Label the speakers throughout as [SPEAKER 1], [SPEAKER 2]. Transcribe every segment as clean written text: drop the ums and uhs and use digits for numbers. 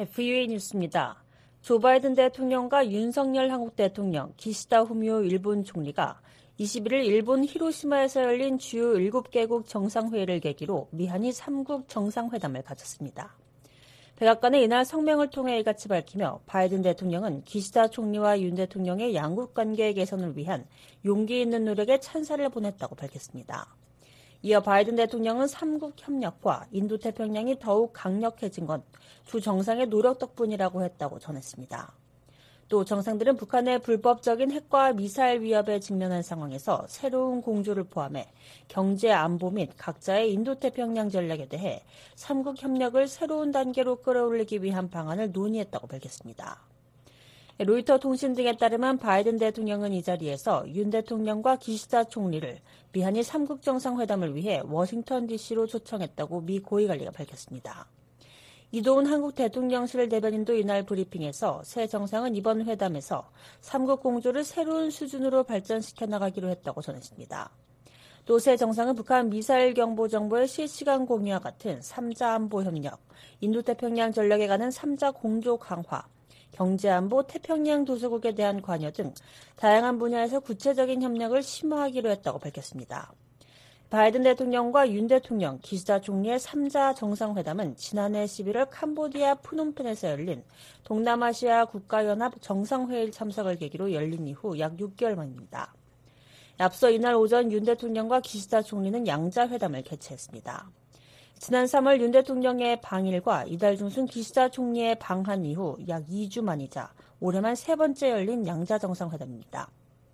[SPEAKER 1] VOA 뉴스입니다. 조 바이든 대통령과 윤석열 한국 대통령, 기시다 후미오 일본 총리가 21일 일본 히로시마에서 열린 주요 7개국 정상회의를 계기로 미한이 3국 정상회담을 가졌습니다. 백악관은 이날 성명을 통해 이같이 밝히며 바이든 대통령은 기시다 총리와 윤 대통령의 양국 관계 개선을 위한 용기 있는 노력에 찬사를 보냈다고 밝혔습니다. 이어 바이든 대통령은 3국 협력과 인도태평양이 더욱 강력해진 건 두 정상의 노력 덕분이라고 했다고 전했습니다. 또 정상들은 북한의 불법적인 핵과 미사일 위협에 직면한 상황에서 새로운 공조를 포함해 경제 안보 및 각자의 인도태평양 전략에 대해 3국 협력을 새로운 단계로 끌어올리기 위한 방안을 논의했다고 밝혔습니다. 로이터 통신 등에 따르면 바이든 대통령은 이 자리에서 윤 대통령과 기시다 총리를 미한이 3국 정상회담을 위해 워싱턴 DC로 초청했다고 미 고위관리가 밝혔습니다. 이도훈 한국 대통령실 대변인도 이날 브리핑에서 새 정상은 이번 회담에서 3국 공조를 새로운 수준으로 발전시켜 나가기로 했다고 전했습니다. 또 새 정상은 북한 미사일 경보 정보의 실시간 공유와 같은 3자 안보 협력, 인도태평양 전략에 관한 3자 공조 강화, 경제안보, 태평양 도서국에 대한 관여 등 다양한 분야에서 구체적인 협력을 심화하기로 했다고 밝혔습니다. 바이든 대통령과 윤 대통령, 기시다 총리의 3자 정상회담은 지난해 11월 캄보디아 프놈펜에서 열린 동남아시아 국가연합 정상회의 참석을 계기로 열린 이후 약 6개월 만입니다. 앞서 이날 오전 윤 대통령과 기시다 총리는 양자회담을 개최했습니다. 지난 3월 윤 대통령의 방일과 이달 중순 기시다 총리의 방한 이후 약 2주 만이자 올해만 세 번째 열린 양자 정상회담입니다.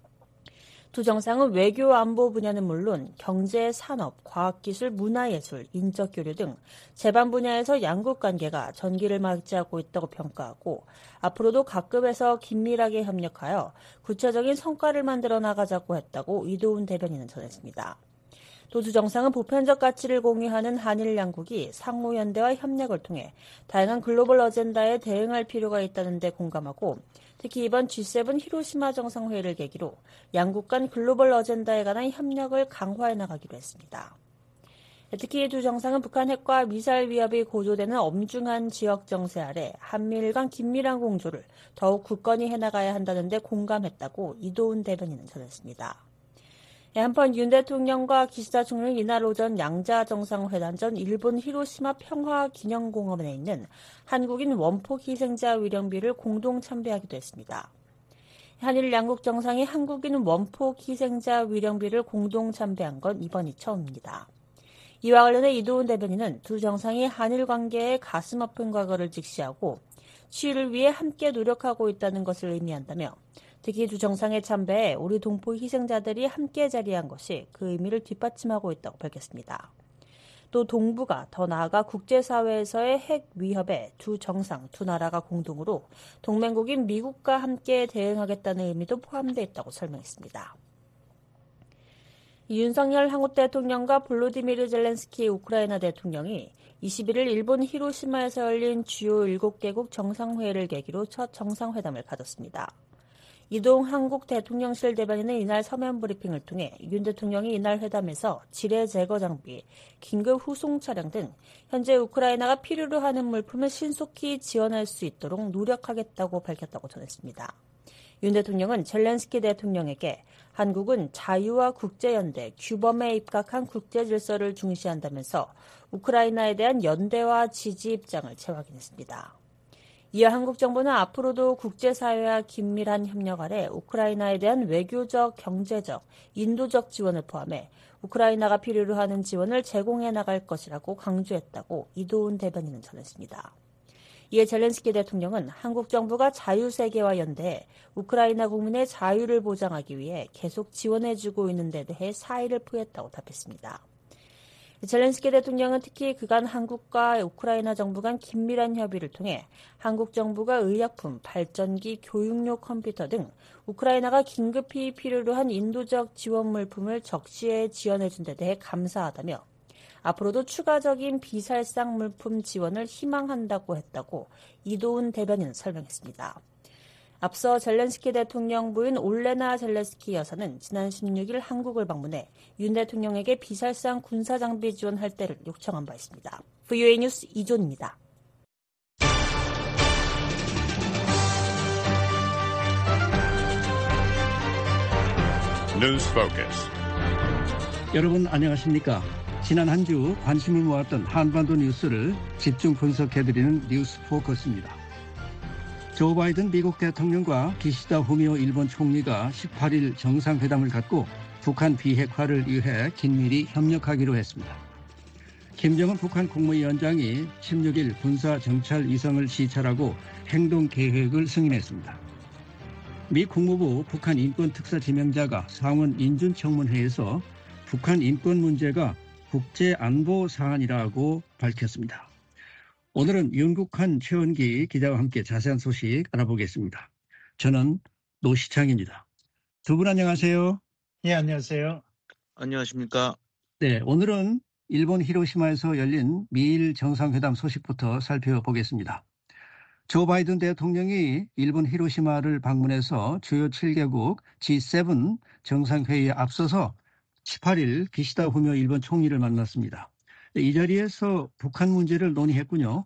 [SPEAKER 1] 두 정상은 외교 안보 분야는 물론 경제, 산업, 과학기술, 문화예술, 인적 교류 등 제반 분야에서 양국 관계가 전기를 맞이하고 있다고 평가하고 앞으로도 각급에서 긴밀하게 협력하여 구체적인 성과를 만들어 나가자고 했다고 이도훈 대변인은 전했습니다. 또 두 정상은 보편적 가치를 공유하는 한일 양국이 상호 연대와 협력을 통해 다양한 글로벌 어젠다에 대응할 필요가 있다는 데 공감하고 특히 이번 G7 히로시마 정상회의를 계기로 양국 간 글로벌 어젠다에 관한 협력을 강화해 나가기로 했습니다. 특히 두 정상은 북한 핵과 미사일 위협이 고조되는 엄중한 지역 정세 아래 한미일 간 긴밀한 공조를 더욱 굳건히 해나가야 한다는 데 공감했다고 이도훈 대변인은 전했습니다. 한편 윤 대통령과 기시다 총리는 이날 오전 양자 정상회담 전 일본 히로시마 평화기념공원에 있는 한국인 원폭 희생자 위령비를 공동 참배하기도 했습니다. 한일 양국 정상이 한국인 원폭 희생자 위령비를 공동 참배한 건 이번이 처음입니다. 이와 관련해 이도훈 대변인은 두 정상이 한일 관계의 가슴 아픈 과거를 직시하고 치유를 위해 함께 노력하고 있다는 것을 의미한다며 특히 두 정상의 참배에 우리 동포 희생자들이 함께 자리한 것이 그 의미를 뒷받침하고 있다고 밝혔습니다. 또 동북아, 더 나아가 국제사회에서의 핵 위협에 두 정상, 두 나라가 공동으로 동맹국인 미국과 함께 대응하겠다는 의미도 포함되어 있다고 설명했습니다. 윤석열 한국 대통령과 볼로디미르 젤렌스키 우크라이나 대통령이 21일 일본 히로시마에서 열린 주요 7개국 정상회의를 계기로 첫 정상회담을 가졌습니다. 이동 한국 대통령실 대변인은 이날 서면 브리핑을 통해 윤 대통령이 이날 회담에서 지뢰 제거 장비, 긴급 후송 차량 등 현재 우크라이나가 필요로 하는 물품을 신속히 지원할 수 있도록 노력하겠다고 밝혔다고 전했습니다. 윤 대통령은 젤렌스키 대통령에게 한국은 자유와 국제연대, 규범에 입각한 국제질서를 중시한다면서 우크라이나에 대한 연대와 지지 입장을 재확인했습니다. 이어 한국 정부는 앞으로도 국제사회와 긴밀한 협력 아래 우크라이나에 대한 외교적, 경제적, 인도적 지원을 포함해 우크라이나가 필요로 하는 지원을 제공해 나갈 것이라고 강조했다고 이도훈 대변인은 전했습니다. 이에 젤렌스키 대통령은 한국 정부가 자유세계와 연대해 우크라이나 국민의 자유를 보장하기 위해 계속 지원해주고 있는 데 대해 사의를 표했다고 답했습니다. 젤렌스키 대통령은 특히 그간 한국과 우크라이나 정부 간 긴밀한 협의를 통해 한국 정부가 의약품, 발전기, 교육용 컴퓨터 등 우크라이나가 긴급히 필요로 한 인도적 지원 물품을 적시에 지원해준 데 대해 감사하다며 앞으로도 추가적인 비살상 물품 지원을 희망한다고 했다고 이도훈 대변인은 설명했습니다. 앞서 젤렌스키 대통령 부인 올레나 젤렌스키 여사는 지난 16일 한국을 방문해 윤 대통령에게 비살상 군사장비 지원할 때를 요청한 바 있습니다. VOA 뉴스 이존입니다.
[SPEAKER 2] News Focus.
[SPEAKER 3] 여러분 안녕하십니까? 지난 한 주 관심을 모았던 한반도 뉴스를 집중 분석해드리는 뉴스 포커스입니다. 조 바이든 미국 대통령과 기시다 후미오 일본 총리가 18일 정상회담을 갖고 북한 비핵화를 위해 긴밀히 협력하기로 했습니다. 김정은 북한 국무위원장이 16일 군사정찰 위성을 시찰하고 행동계획을 승인했습니다. 미 국무부 북한 인권특사 지명자가 상원 인준청문회에서 북한 인권 문제가 국제안보 사안이라고 밝혔습니다. 오늘은 윤국한 최원기 기자와 함께 자세한 소식 알아보겠습니다. 저는 노시창입니다. 두 분 안녕하세요.
[SPEAKER 4] 예, 안녕하세요.
[SPEAKER 5] 안녕하십니까.
[SPEAKER 3] 네, 오늘은 일본 히로시마에서 열린 미일 정상회담 소식부터 살펴보겠습니다. 조 바이든 대통령이 일본 히로시마를 방문해서 주요 7개국 G7 정상회의에 앞서서 18일 기시다 후미오 일본 총리를 만났습니다. 이 자리에서 북한 문제를 논의했군요.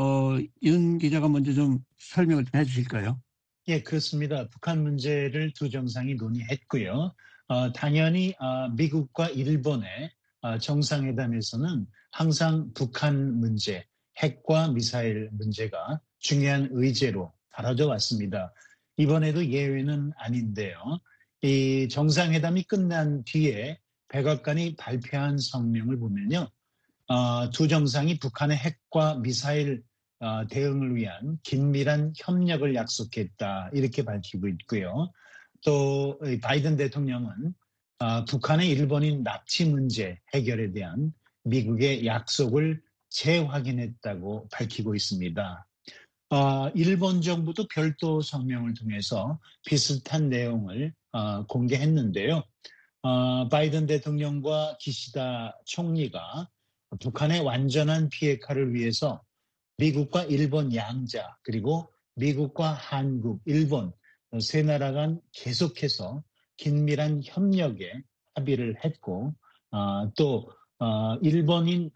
[SPEAKER 3] 윤 기자가 먼저 좀 설명을 좀 해주실까요?
[SPEAKER 4] 예, 그렇습니다. 북한 문제를 두 정상이 논의했고요. 당연히 미국과 일본의 정상회담에서는 항상 북한 문제, 핵과 미사일 문제가 중요한 의제로 다뤄져 왔습니다. 이번에도 예외는 아닌데요. 이 정상회담이 끝난 뒤에 백악관이 발표한 성명을 보면요. 두 정상이 북한의 핵과 미사일 대응을 위한 긴밀한 협력을 약속했다. 이렇게 밝히고 있고요. 또 바이든 대통령은 북한의 일본인 납치 문제 해결에 대한 미국의 약속을 재확인했다고 밝히고 있습니다. 일본 정부도 별도 성명을 통해서 비슷한 내용을 공개했는데요. 바이든 대통령과 기시다 총리가 북한의 완전한 비핵화를 위해서 미국과 일본 양자 그리고 미국과 한국, 일본 세 나라 간 계속해서 긴밀한 협력에 합의를 했고 또 일본인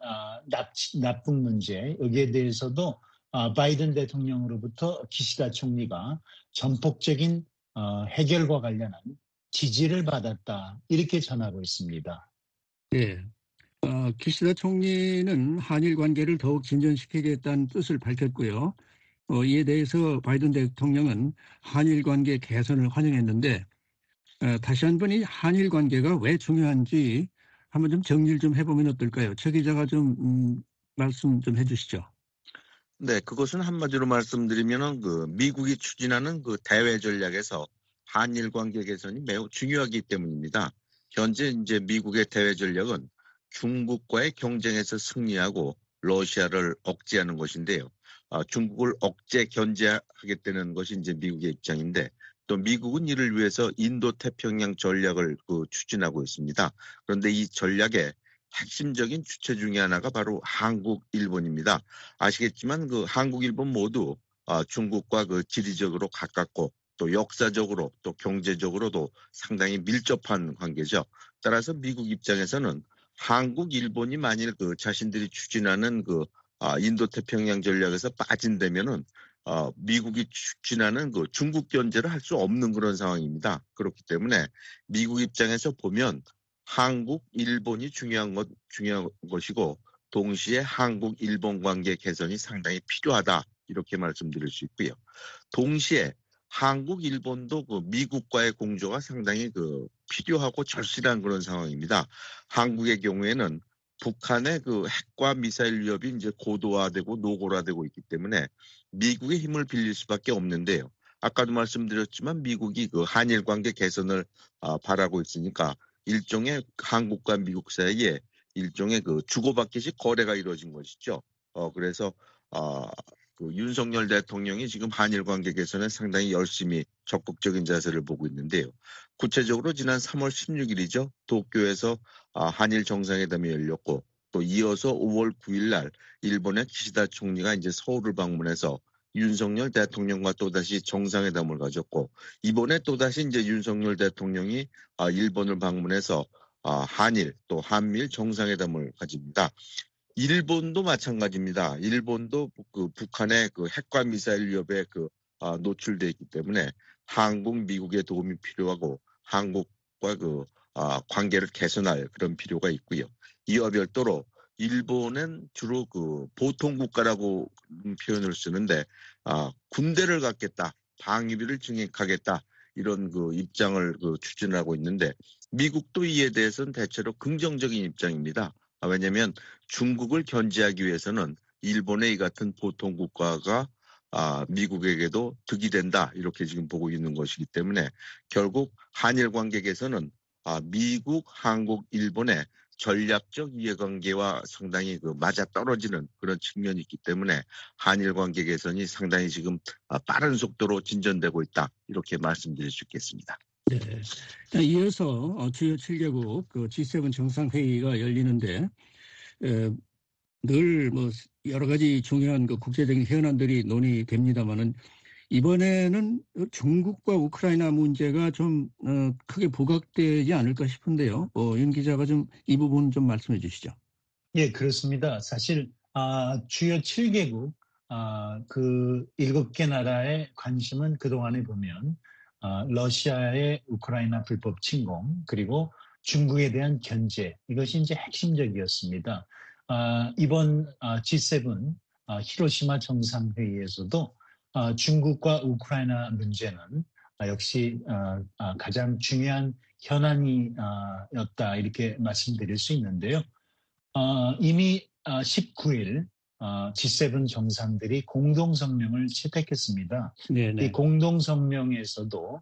[SPEAKER 4] 납북 문제 여기에 대해서도 바이든 대통령으로부터 기시다 총리가 전폭적인 해결과 관련한 지지를 받았다 이렇게 전하고 있습니다.
[SPEAKER 3] 네, 기시다 총리는 한일 관계를 더욱 진전시키겠다는 뜻을 밝혔고요. 이에 대해서 바이든 대통령은 한일 관계 개선을 환영했는데 다시 한번 이 한일 관계가 왜 중요한지 한번 좀 정리를 좀 해보면 어떨까요? 최 기자가 좀 말씀 좀 해주시죠.
[SPEAKER 5] 네, 그것은 한마디로 말씀드리면은 미국이 추진하는 대외 전략에서 한일 관계 개선이 매우 중요하기 때문입니다. 현재 이제 미국의 대외 전략은 중국과의 경쟁에서 승리하고 러시아를 억제하는 것인데요. 중국을 억제 견제하겠다는 것이 이제 미국의 입장인데 또 미국은 이를 위해서 인도 태평양 전략을 추진하고 있습니다. 그런데 이 전략의 핵심적인 주체 중에 하나가 바로 한국, 일본입니다. 아시겠지만 한국, 일본 모두 중국과 지리적으로 가깝고 또 역사적으로 또 경제적으로도 상당히 밀접한 관계죠. 따라서 미국 입장에서는 한국, 일본이 만일 자신들이 추진하는 인도태평양 전략에서 빠진다면은 미국이 추진하는 중국 견제를 할 수 없는 그런 상황입니다. 그렇기 때문에 미국 입장에서 보면 한국, 일본이 중요한 것이고 동시에 한국, 일본 관계 개선이 상당히 필요하다 이렇게 말씀드릴 수 있고요. 동시에 한국, 일본도 미국과의 공조가 상당히 필요하고 절실한 그런 상황입니다. 한국의 경우에는 북한의 핵과 미사일 위협이 이제 고도화되고 노골화되고 있기 때문에 미국의 힘을 빌릴 수밖에 없는데요. 아까도 말씀드렸지만 미국이 한일 관계 개선을 바라고 있으니까 일종의 한국과 미국 사이에 일종의 주고받기식 거래가 이루어진 것이죠. 그래서 윤석열 대통령이 지금 한일 관계 개선에 상당히 열심히 적극적인 자세를 보고 있는데요. 구체적으로 지난 3월 16일이죠. 도쿄에서 한일 정상회담이 열렸고 또 이어서 5월 9일 날 일본의 기시다 총리가 이제 서울을 방문해서 윤석열 대통령과 또다시 정상회담을 가졌고 이번에 또다시 이제 윤석열 대통령이 일본을 방문해서 한일 또 한미일 정상회담을 가집니다. 일본도 마찬가지입니다. 일본도 북한의 핵과 미사일 위협에 노출돼 있기 때문에 한국, 미국의 도움이 필요하고 한국, 한국과 관계를 개선할 그런 필요가 있고요. 이와 별도로 일본은 주로 보통 국가라고 표현을 쓰는데 군대를 갖겠다, 방위비를 증액하겠다 이런 입장을 추진하고 있는데 미국도 이에 대해서는 대체로 긍정적인 입장입니다. 왜냐하면 중국을 견제하기 위해서는 일본의 이 같은 보통 국가가 미국에게도 득이 된다 이렇게 지금 보고 있는 것이기 때문에 결국 한일 관계 개선은 미국, 한국, 일본의 전략적 이해관계와 상당히 맞아떨어지는 그런 측면이 있기 때문에 한일 관계 개선이 상당히 지금 빠른 속도로 진전되고 있다 이렇게 말씀드릴 수 있겠습니다.
[SPEAKER 3] 네. 이어서 주요 7개국 G7 정상회의가 열리는데 늘 여러 가지 중요한 국제적인 현안들이 논의됩니다만은 이번에는 중국과 우크라이나 문제가 좀 크게 부각되지 않을까 싶은데요. 윤 기자가 좀 이 부분 좀 말씀해 주시죠.
[SPEAKER 4] 예, 그렇습니다. 사실 주요 7개국 그 7개 나라의 관심은 그동안에 보면 러시아의 우크라이나 불법 침공 그리고 중국에 대한 견제 이것이 이제 핵심적이었습니다. 이번 G7 히로시마 정상회의에서도 중국과 우크라이나 문제는 역시 가장 중요한 현안이었다 이렇게 말씀드릴 수 있는데요. 이미 19일 G7 정상들이 공동성명을 채택했습니다.
[SPEAKER 3] 네네.
[SPEAKER 4] 이 공동성명에서도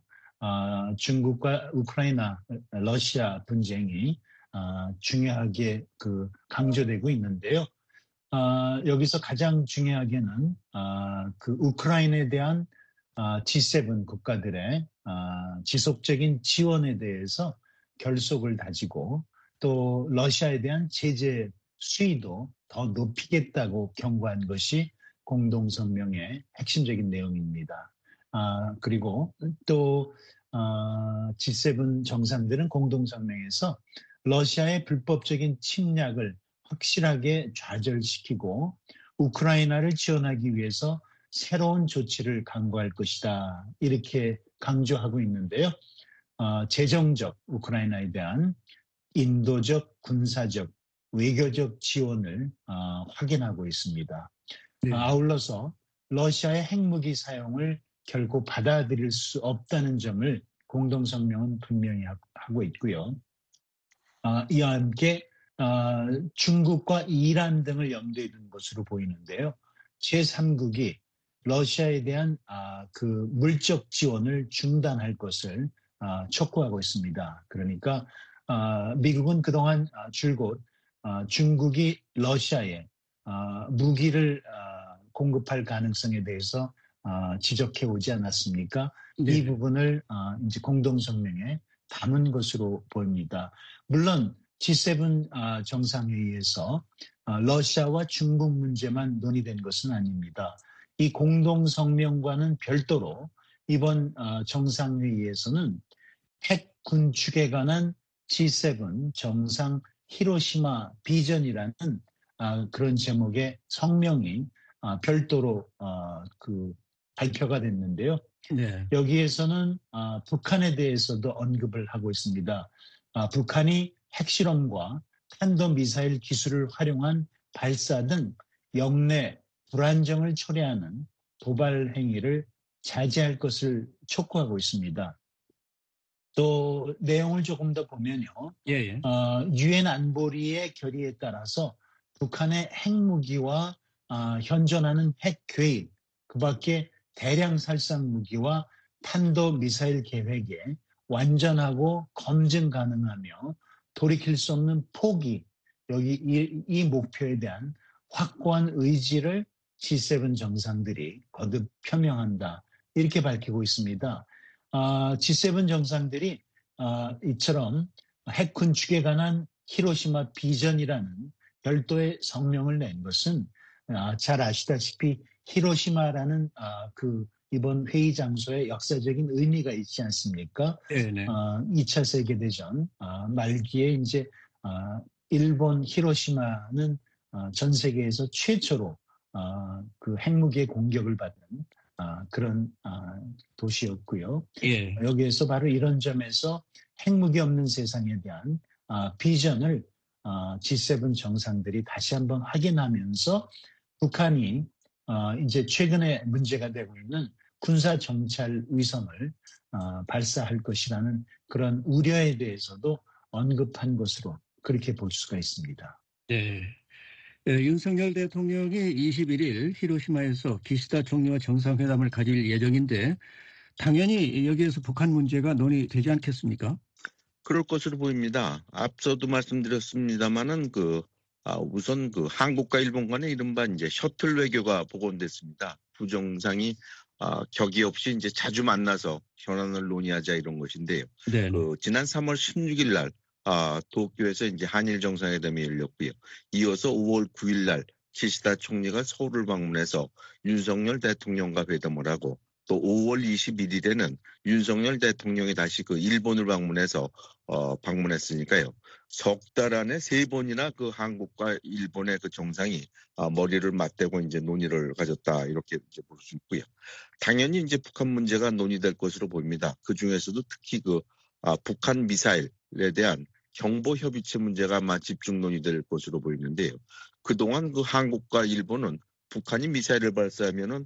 [SPEAKER 4] 중국과 우크라이나, 러시아 분쟁이 중요하게 강조되고 있는데요. 여기서 가장 중요하게는 그 우크라이나에 대한 G7 국가들의 지속적인 지원에 대해서 결속을 다지고 또 러시아에 대한 제재 수위도 더 높이겠다고 경고한 것이 공동성명의 핵심적인 내용입니다. 그리고 또 G7 정상들은 공동성명에서 러시아의 불법적인 침략을 확실하게 좌절시키고 우크라이나를 지원하기 위해서 새로운 조치를 강구할 것이다. 이렇게 강조하고 있는데요. 재정적 우크라이나에 대한 인도적, 군사적, 외교적 지원을 확인하고 있습니다.
[SPEAKER 3] 네.
[SPEAKER 4] 아울러서 러시아의 핵무기 사용을 결코 받아들일 수 없다는 점을 공동성명은 분명히 하고 있고요. 이와 함께 중국과 이란 등을 염두에 둔 것으로 보이는데요. 제3국이 러시아에 대한 그 물적 지원을 중단할 것을 촉구하고 있습니다. 그러니까 미국은 그동안 줄곧 중국이 러시아에 무기를 공급할 가능성에 대해서 지적해 오지 않았습니까?
[SPEAKER 3] 네.
[SPEAKER 4] 이 부분을 이제 공동성명에 담은 것으로 보입니다. 물론 G7 정상회의에서 러시아와 중국 문제만 논의된 것은 아닙니다. 이 공동성명과는 별도로 이번 정상회의에서는 핵 군축에 관한 G7 정상 히로시마 비전이라는 그런 제목의 성명이 별도로 발표가 됐는데요.
[SPEAKER 3] 네.
[SPEAKER 4] 여기에서는 북한에 대해서도 언급을 하고 있습니다. 북한이 핵실험과 탄도미사일 기술을 활용한 발사 등 영내 불안정을 초래하는 도발 행위를 자제할 것을 촉구하고 있습니다. 또 내용을 조금 더 보면요.
[SPEAKER 3] 예.
[SPEAKER 4] 유엔 안보리의 결의에 따라서 북한의 핵무기와 현존하는 핵 계획, 그 밖에 대량 살상 무기와 탄도미사일 계획에 완전하고 검증 가능하며 돌이킬 수 없는 포기, 여기 이 목표에 대한 확고한 의지를 G7 정상들이 거듭 표명한다. 이렇게 밝히고 있습니다. G7 정상들이 이처럼 핵 군축에 관한 히로시마 비전이라는 별도의 성명을 낸 것은 잘 아시다시피 히로시마라는 이번 회의 장소에 역사적인 의미가 있지 않습니까?
[SPEAKER 3] 네네.
[SPEAKER 4] 2차 세계대전 말기에 이제 일본 히로시마는 전 세계에서 최초로 그 핵무기의 공격을 받은 그런 도시였고요.
[SPEAKER 3] 예.
[SPEAKER 4] 여기에서 바로 이런 점에서 핵무기 없는 세상에 대한 비전을 G7 정상들이 다시 한번 확인하면서 북한이 이제 최근에 문제가 되고 있는 군사 정찰 위성을 발사할 것이라는 그런 우려에 대해서도 언급한 것으로 그렇게 볼 수가 있습니다.
[SPEAKER 3] 네. 윤석열 대통령이 21일 히로시마에서 기시다 총리와 정상회담을 가질 예정인데 당연히 여기에서 북한 문제가 논의되지 않겠습니까?
[SPEAKER 5] 그럴 것으로 보입니다. 앞서도 말씀드렸습니다만은 우선 한국과 일본 간의 이른바 이제 셔틀 외교가 복원됐습니다. 두 정상이 격의 없이 이제 자주 만나서 현안을 논의하자 이런 것인데요.
[SPEAKER 3] 네.
[SPEAKER 5] 지난 3월 16일 날 도쿄에서 이제 한일 정상회담이 열렸고요. 이어서 5월 9일 날 기시다 총리가 서울을 방문해서 윤석열 대통령과 회담을 하고 또 5월 21일에는 윤석열 대통령이 다시 일본을 방문해서 방문했으니까요. 석 달 안에 3번이나 한국과 일본의 정상이 머리를 맞대고 이제 논의를 가졌다 이렇게 이제 볼 수 있고요. 당연히 이제 북한 문제가 논의될 것으로 보입니다. 그 중에서도 특히 북한 미사일에 대한 경보 협의체 문제가 아마 집중 논의될 것으로 보이는데요. 그동안 한국과 일본은 북한이 미사일을 발사하면은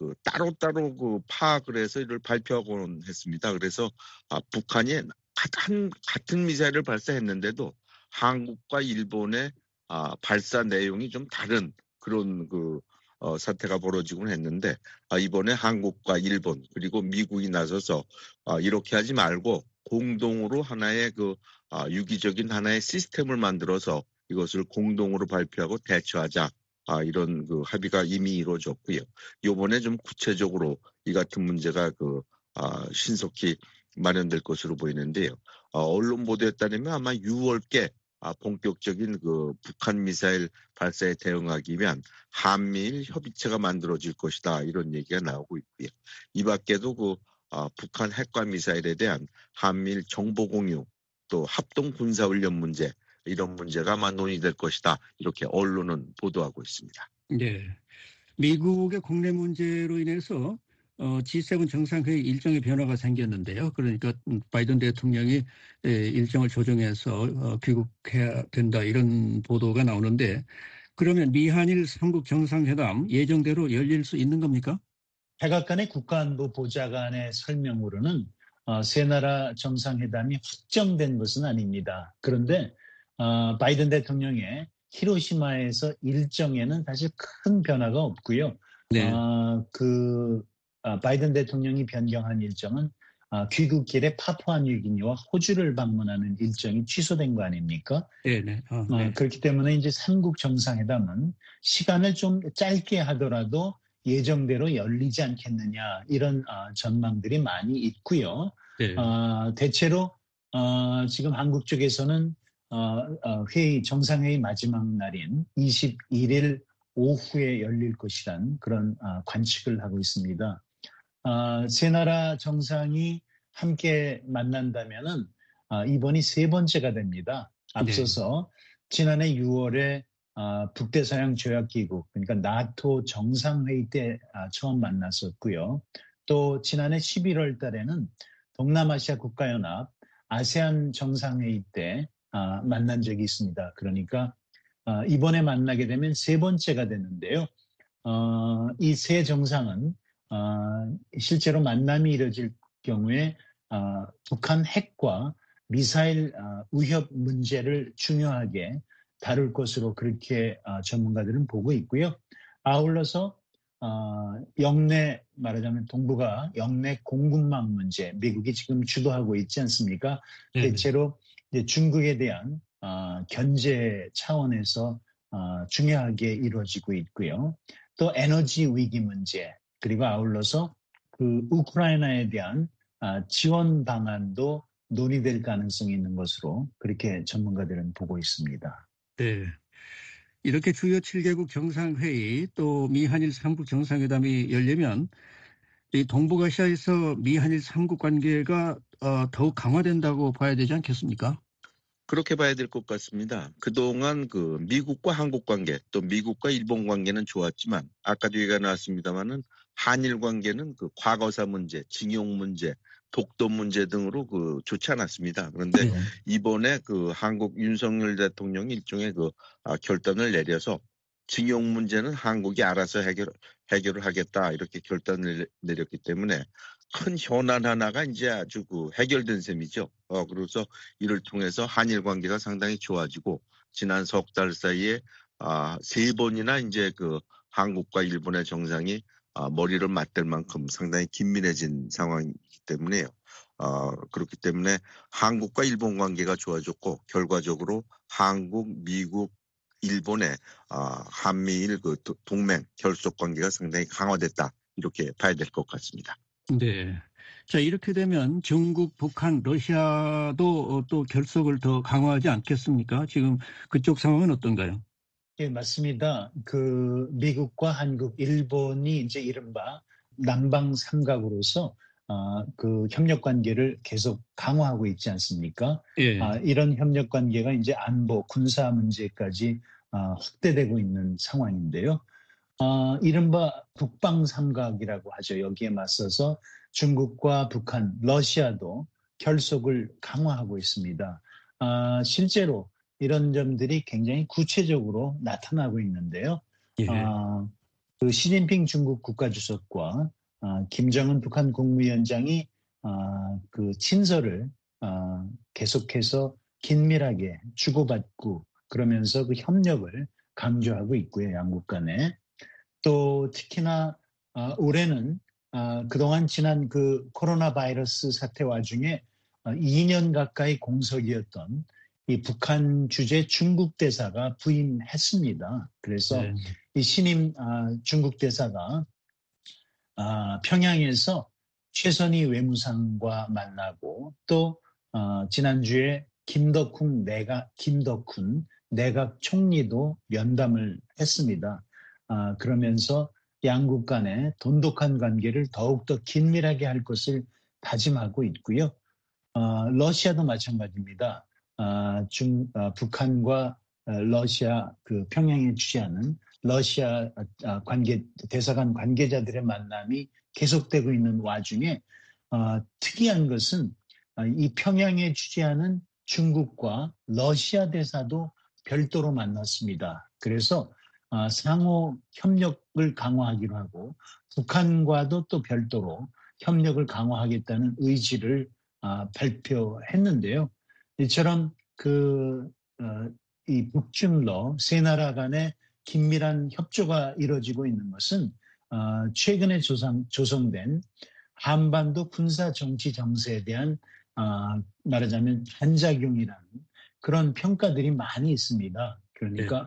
[SPEAKER 5] 따로따로 파악을 해서 이를 발표하곤 했습니다. 그래서 북한이 같은 미사일을 발사했는데도 한국과 일본의 발사 내용이 좀 다른 그런 사태가 벌어지곤 했는데 이번에 한국과 일본 그리고 미국이 나서서 이렇게 하지 말고 공동으로 하나의 유기적인 하나의 시스템을 만들어서 이것을 공동으로 발표하고 대처하자. 이런 합의가 이미 이루어졌고요. 이번에 좀 구체적으로 이 같은 문제가 신속히 마련될 것으로 보이는데요. 언론 보도에 따르면 아마 6월께 본격적인 북한 미사일 발사에 대응하기 위한 한미일 협의체가 만들어질 것이다. 이런 얘기가 나오고 있고요. 이 밖에도 북한 핵과 미사일에 대한 한미일 정보 공유 또 합동 군사훈련 문제 이런 문제가 아마 논의될 것이다. 이렇게 언론은 보도하고 있습니다.
[SPEAKER 3] 네. 미국의 국내 문제로 인해서 G7 정상회의 일정의 변화가 생겼는데요. 그러니까 바이든 대통령이 일정을 조정해서 귀국해야 된다 이런 보도가 나오는데 그러면 미한일 3국 정상회담 예정대로 열릴 수 있는 겁니까?
[SPEAKER 4] 백악관의 국가안보 보좌관의 설명으로는 세 나라 정상회담이 확정된 것은 아닙니다. 그런데 바이든 대통령의 히로시마에서 일정에는 사실 큰 변화가 없고요.
[SPEAKER 3] 네.
[SPEAKER 4] 바이든 대통령이 변경한 일정은 귀국길에 파푸아뉴기니와 호주를 방문하는 일정이 취소된 거 아닙니까?
[SPEAKER 3] 네. 네.
[SPEAKER 4] 그렇기 때문에 이제 3국 정상회담은 시간을 좀 짧게 하더라도 예정대로 열리지 않겠느냐 이런 전망들이 많이 있고요.
[SPEAKER 3] 네.
[SPEAKER 4] 대체로 지금 한국 쪽에서는 정상회의 마지막 날인 21일 오후에 열릴 것이란 그런 관측을 하고 있습니다. 세 나라 정상이 함께 만난다면은 이번이 세 번째가 됩니다. 앞서서 지난해 6월에 북대서양 조약기구 그러니까 나토 정상회의 때 처음 만났었고요. 또 지난해 11월 달에는 동남아시아 국가연합 아세안 정상회의 때 만난 적이 있습니다. 그러니까 이번에 만나게 되면 세 번째가 되는데요. 이 세 정상은 실제로 만남이 이뤄질 경우에 북한 핵과 미사일 위협 문제를 중요하게 다룰 것으로 그렇게 전문가들은 보고 있고요. 아울러서 영내 말하자면 동북아 영내 공급망 문제 미국이 지금 주도하고 있지 않습니까? 대체로 이제 중국에 대한 견제 차원에서 중요하게 이루어지고 있고요. 또 에너지 위기 문제 그리고 아울러서 우크라이나에 대한 지원 방안도 논의될 가능성이 있는 것으로 그렇게 전문가들은 보고 있습니다.
[SPEAKER 3] 네. 이렇게 주요 7개국 정상회의 또 미한일 3국 정상회담이 열리면 이 동북아시아에서 미한일 3국 관계가 더욱 강화된다고 봐야 되지 않겠습니까?
[SPEAKER 5] 그렇게 봐야 될 것 같습니다. 그동안 미국과 한국 관계 또 미국과 일본 관계는 좋았지만 아까도 얘기가 나왔습니다마는 한일 관계는 과거사 문제, 징용 문제 독도 문제 등으로 좋지 않았습니다. 그런데
[SPEAKER 3] 네.
[SPEAKER 5] 이번에 한국 윤석열 대통령이 일종의 결단을 내려서 징용 문제는 한국이 알아서 해결을 하겠다 이렇게 결단을 내렸기 때문에 큰 현안 하나가 이제 아주 해결된 셈이죠. 그래서 이를 통해서 한일 관계가 상당히 좋아지고 지난 석 달 사이에 3번이나 이제 한국과 일본의 정상이 머리를 맞댈 만큼 상당히 긴밀해진 상황이기 때문에요. 그렇기 때문에 한국과 일본 관계가 좋아졌고 결과적으로 한국, 미국, 일본의 한미일 동맹 결속 관계가 상당히 강화됐다 이렇게 봐야 될 것 같습니다.
[SPEAKER 3] 네. 자, 이렇게 되면 중국, 북한, 러시아도 또 결속을 더 강화하지 않겠습니까? 지금 그쪽 상황은 어떤가요?
[SPEAKER 4] 예, 맞습니다. 미국과 한국, 일본이 이제 이른바 남방 삼각으로서 협력 관계를 계속 강화하고 있지 않습니까?
[SPEAKER 3] 예.
[SPEAKER 4] 이런 협력 관계가 이제 안보, 군사 문제까지 확대되고 있는 상황인데요. 이른바 북방 삼각이라고 하죠. 여기에 맞서서 중국과 북한, 러시아도 결속을 강화하고 있습니다. 실제로 이런 점들이 굉장히 구체적으로 나타나고 있는데요.
[SPEAKER 3] 예.
[SPEAKER 4] 시진핑 중국 국가주석과 김정은 북한 국무위원장이 친서를 계속해서 긴밀하게 주고받고 그러면서 그 협력을 강조하고 있고요. 양국 간에. 또 특히나 올해는 그동안 지난 코로나 바이러스 사태 와중에 2년 가까이 공석이었던 이 북한 주재 중국 대사가 부임했습니다. 그래서
[SPEAKER 3] 네.
[SPEAKER 4] 이 신임 중국 대사가 평양에서 최선희 외무상과 만나고 또 지난주에 김덕훈 내각 총리도 면담을 했습니다. 그러면서 양국 간의 돈독한 관계를 더욱더 긴밀하게 할 것을 다짐하고 있고요. 러시아도 마찬가지입니다. 북한과 러시아 평양에 주재하는 러시아 대사관 관계자들의 만남이 계속되고 있는 와중에 특이한 것은 이 평양에 주재하는 중국과 러시아 대사도 별도로 만났습니다. 그래서 상호 협력을 강화하기로 하고 북한과도 또 별도로 협력을 강화하겠다는 의지를 발표했는데요. 이처럼 이 북중러 세 나라 간의 긴밀한 협조가 이루어지고 있는 것은 최근에 조성된 한반도 군사 정치 정세에 대한 말하자면 반작용이라는 그런 평가들이 많이 있습니다. 그러니까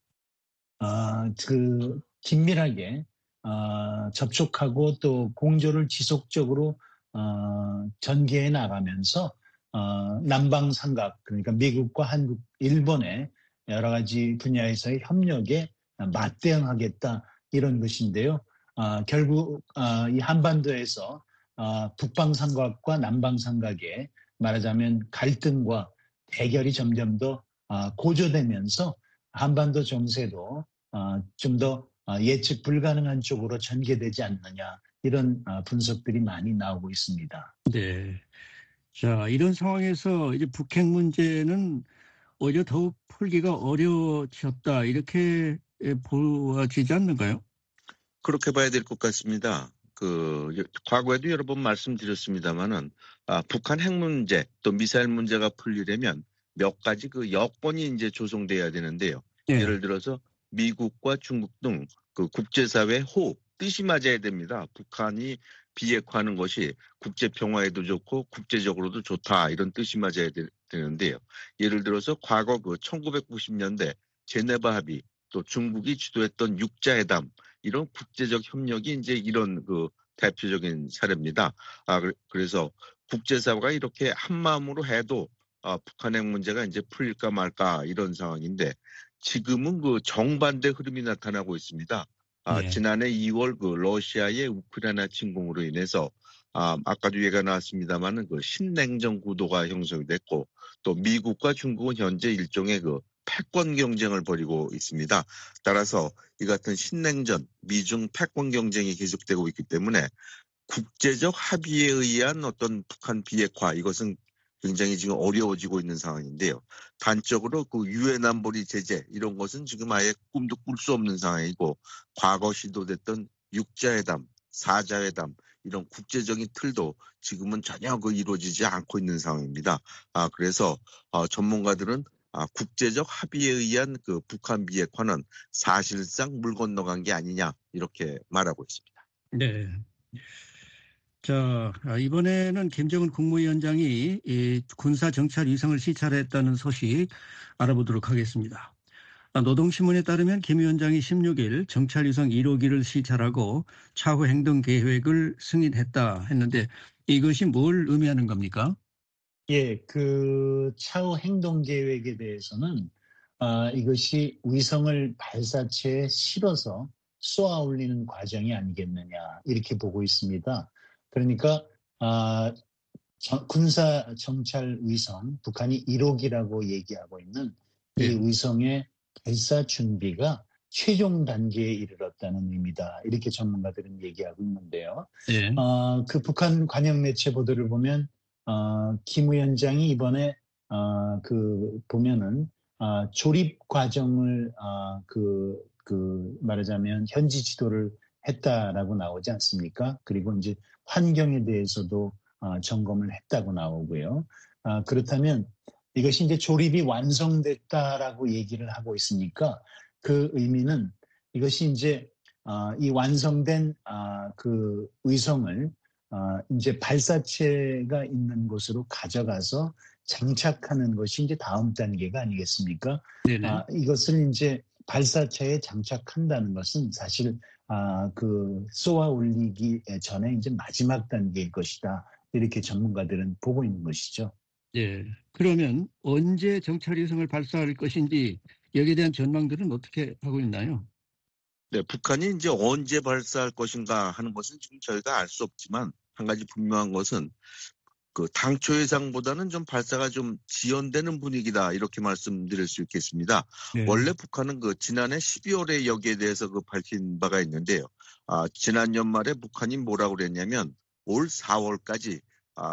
[SPEAKER 4] 긴밀하게 접촉하고 또 공조를 지속적으로 전개해 나가면서 남방 삼각 그러니까 미국과 한국, 일본의 여러 가지 분야에서의 협력에 맞대응하겠다 이런 것인데요. 결국 이 한반도에서 북방 삼각과 남방 삼각의 말하자면 갈등과 대결이 점점 더 고조되면서 한반도 정세도 좀 더 예측 불가능한 쪽으로 전개되지 않느냐 이런 분석들이 많이 나오고 있습니다.
[SPEAKER 3] 네. 자, 이런 상황에서 이제 북핵 문제는 오히려 더욱 풀기가 어려워졌다 이렇게 보아지지 않는가요?
[SPEAKER 5] 그렇게 봐야 될 것 같습니다. 과거에도 여러 번 말씀드렸습니다만은 북한 핵 문제 또 미사일 문제가 풀리려면 몇 가지 여건이 이제 조성돼야 되는데요.
[SPEAKER 3] 네.
[SPEAKER 5] 예를 들어서 미국과 중국 등 국제사회 호흡, 뜻이 맞아야 됩니다. 북한이 비핵화하는 것이 국제 평화에도 좋고 국제적으로도 좋다 이런 뜻이 맞아야 되는데요. 예를 들어서 과거 1990년대 제네바 합의 또 중국이 주도했던 육자회담 이런 국제적 협력이 이제 이런 대표적인 사례입니다. 그래서 국제사회가 이렇게 한 마음으로 해도 북한 핵 문제가 이제 풀릴까 말까 이런 상황인데 지금은 정반대 흐름이 나타나고 있습니다.
[SPEAKER 3] 네.
[SPEAKER 5] 지난해 2월 러시아의 우크라이나 침공으로 인해서 아까도 얘기가 나왔습니다만은 신냉전 구도가 형성이 됐고 또 미국과 중국은 현재 일종의 패권 경쟁을 벌이고 있습니다. 따라서 이 같은 신냉전, 미중 패권 경쟁이 계속되고 있기 때문에 국제적 합의에 의한 어떤 북한 비핵화 이것은 굉장히 지금 어려워지고 있는 상황인데요. 단적으로 그 유엔 안보리 제재 이런 것은 지금 아예 꿈도 꿀 수 없는 상황이고 과거 시도됐던 육자회담, 사자회담 이런 국제적인 틀도 지금은 전혀 이루어지지 않고 있는 상황입니다. 그래서 전문가들은 국제적 합의에 의한 그 북한 비핵화는 사실상 물 건너간 게 아니냐 이렇게 말하고 있습니다.
[SPEAKER 3] 네. 자, 이번에는 김정은 국무위원장이 이 군사 정찰 위성을 시찰했다는 소식 알아보도록 하겠습니다. 노동신문에 따르면 김 위원장이 16일 정찰 위성 1호기를 시찰하고 차후 행동 계획을 승인했다 했는데 이것이 뭘 의미하는 겁니까?
[SPEAKER 4] 예, 그 차후 행동 계획에 대해서는 이것이 위성을 발사체에 실어서 쏘아 올리는 과정이 아니겠느냐 이렇게 보고 있습니다. 그러니까 군사 정찰 위성, 북한이 1호기라고 얘기하고 있는 이 위성의 발사 준비가 최종 단계에 이르렀다는 의미다. 이렇게 전문가들은 얘기하고 있는데요.
[SPEAKER 3] 네.
[SPEAKER 4] 그 북한 관영 매체 보도를 보면 김 위원장이 이번에 보면은 조립 과정을 말하자면 현지 지도를 했다라고 나오지 않습니까? 그리고 이제 환경에 대해서도 점검을 했다고 나오고요. 그렇다면 이것이 이제 조립이 완성됐다라고 얘기를 하고 있으니까 그 의미는 이것이 이제 이 완성된 그 위성을 이제 발사체가 있는 곳으로 가져가서 장착하는 것이 이제 다음 단계가 아니겠습니까? 이것을 이제 발사체에 장착한다는 것은 사실 그 쏘아 올리기 전에 이제 마지막 단계일 것이다. 이렇게 전문가들은 보고 있는 것이죠.
[SPEAKER 3] 예. 그러면 언제 정찰 위성을 발사할 것인지 여기에 대한 전망들은 어떻게 하고 있나요?
[SPEAKER 5] 네, 북한이 이제 언제 발사할 것인가 하는 것은 지금 저희가 알 수 없지만 한 가지 분명한 것은 그 당초 예상보다는 좀 발사가 좀 지연되는 분위기다 이렇게 말씀드릴 수 있겠습니다.
[SPEAKER 3] 네.
[SPEAKER 5] 원래 북한은 그 지난해 12월에 여기에 대해서 그 밝힌 바가 있는데요. 지난 연말에 북한이 뭐라고 그랬냐면 올 4월까지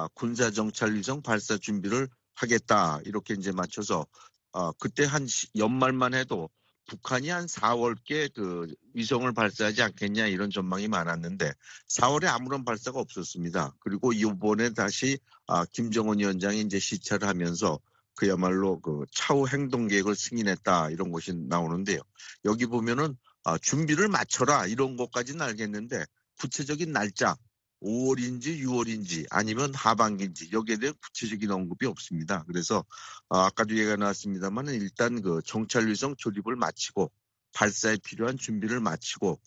[SPEAKER 5] 군사 정찰 위성 발사 준비를 하겠다 이렇게 이제 맞춰서 그때 한 연말만 해도 북한이 한 4월께 그 위성을 발사하지 않겠냐 이런 전망이 많았는데 4월에 아무런 발사가 없었습니다. 그리고 이번에 다시 김정은 위원장이 이제 시찰을 하면서 그야말로 그 차후 행동 계획을 승인했다 이런 것이 나오는데요. 여기 보면은 준비를 마쳐라 이런 것까지는 알겠는데 구체적인 날짜 5월인지 6월인지 아니면 하반기인지 여기에 대한 구체적인 언급이 없습니다. 그래서 아까도 얘기가 나왔습니다만 일단 그 정찰 위성 조립을 마치고 발사에 필요한 준비를 마치고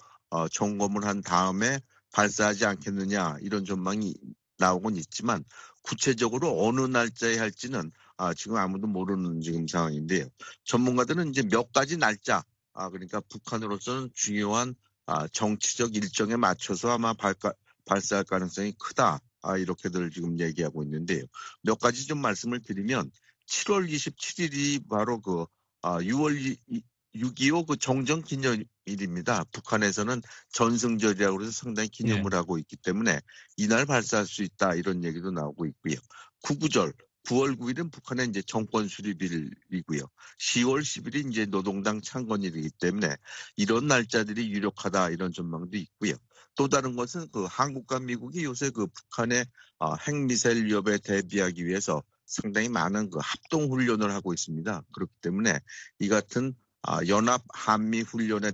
[SPEAKER 5] 점검을 한 다음에 발사하지 않겠느냐 이런 전망이 나오곤 있지만 구체적으로 어느 날짜에 할지는 지금 아무도 모르는 지금 상황인데요. 전문가들은 이제 몇 가지 날짜 그러니까 북한으로서는 중요한 정치적 일정에 맞춰서 아마 발사할 가능성이 크다. 이렇게들 지금 얘기하고 있는데요. 몇 가지 좀 말씀을 드리면 7월 27일이 바로 그 6월 6.25 그 정전 기념일입니다. 북한에서는 전승절이라고 해서 상당히 기념을 하고 있기 때문에 이날 발사할 수 있다 이런 얘기도 나오고 있고요. 구구절 9월 9일은 북한의 이제 정권 수립일이고요. 10월 10일이 이제 노동당 창건일이기 때문에 이런 날짜들이 유력하다 이런 전망도 있고요. 또 다른 것은 그 한국과 미국이 요새 그 북한의 핵미사일 위협에 대비하기 위해서 상당히 많은 그 합동 훈련을 하고 있습니다. 그렇기 때문에 이 같은 연합 한미 훈련에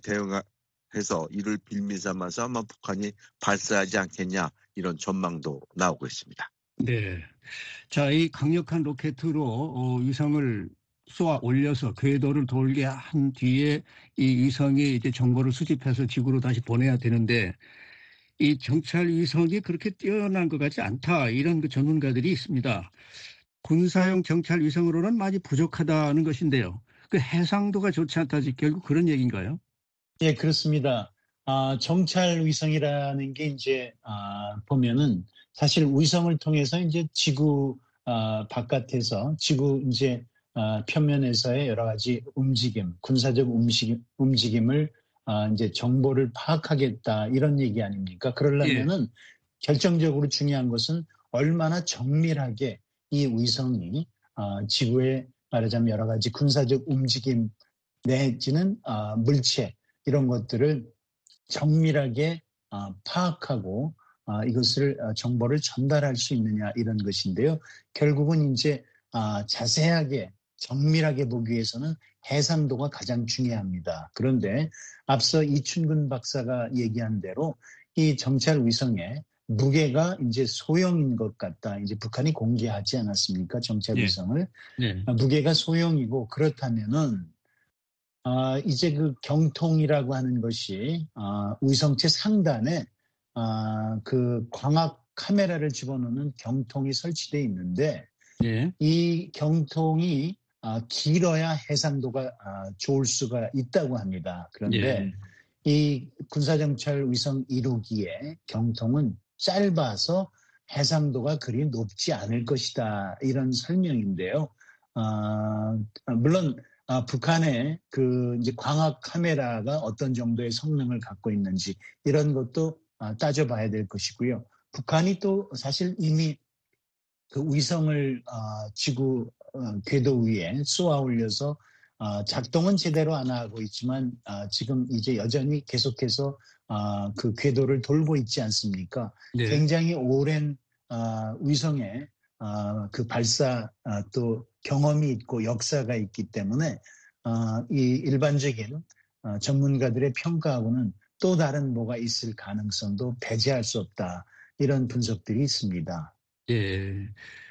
[SPEAKER 5] 대응해서 이를 빌미 삼아서 아마 북한이 발사하지 않겠냐 이런 전망도 나오고 있습니다.
[SPEAKER 3] 네. 자, 이 강력한 로켓으로 위성을 쏘아 올려서 궤도를 돌게 한 뒤에 이 위성이 이제 정보를 수집해서 지구로 다시 보내야 되는데 이 정찰 위성이 그렇게 뛰어난 것 같지 않다 이런 그 전문가들이 있습니다. 군사용 정찰 위성으로는 많이 부족하다는 것인데요. 그 해상도가 좋지 않다 결국 그런 얘기인가요?
[SPEAKER 4] 예, 그렇습니다. 정찰 위성이라는 게 이제 보면은 사실 위성을 통해서 이제 지구 바깥에서 지구 이제 표면에서의 여러 가지 움직임, 군사적 움직임을 이제 정보를 파악하겠다 이런 얘기 아닙니까? 그러려면은 결정적으로 중요한 것은 얼마나 정밀하게 이 위성이 지구의 말하자면 여러 가지 군사적 움직임 내지는 물체 이런 것들을 정밀하게 파악하고 이것을 정보를 전달할 수 있느냐 이런 것인데요. 결국은 이제 자세하게 정밀하게 보기 위해서는 해상도가 가장 중요합니다. 그런데 앞서 이춘근 박사가 얘기한 대로 이 정찰 위성의 무게가 이제 소형인 것 같다. 이제 북한이 공개하지 않았습니까? 정찰 위성을.
[SPEAKER 3] 네.
[SPEAKER 4] 무게가 소형이고 그렇다면은 이제 그 경통이라고 하는 것이 위성체 상단에 그 광학 카메라를 집어넣는 경통이 설치되어 있는데
[SPEAKER 3] 네.
[SPEAKER 4] 이 경통이 길어야 해상도가 좋을 수가 있다고 합니다. 그런데 이 군사정찰 위성 1호기의 경통은 짧아서 해상도가 그리 높지 않을 것이다. 이런 설명인데요. 물론 북한의 그 이제 광학 카메라가 어떤 정도의 성능을 갖고 있는지 이런 것도 따져봐야 될 것이고요. 북한이 또 사실 이미 그 위성을 지구 궤도 위에 쏘아 올려서 작동은 제대로 안 하고 있지만 지금 이제 여전히 계속해서 그 궤도를 돌고 있지 않습니까?
[SPEAKER 3] 네.
[SPEAKER 4] 굉장히 오랜 위성의 그 발사 또 경험이 있고 역사가 있기 때문에 이 일반적인 전문가들의 평가하고는 또 다른 뭐가 있을 가능성도 배제할 수 없다. 이런 분석들이 있습니다.
[SPEAKER 3] 예.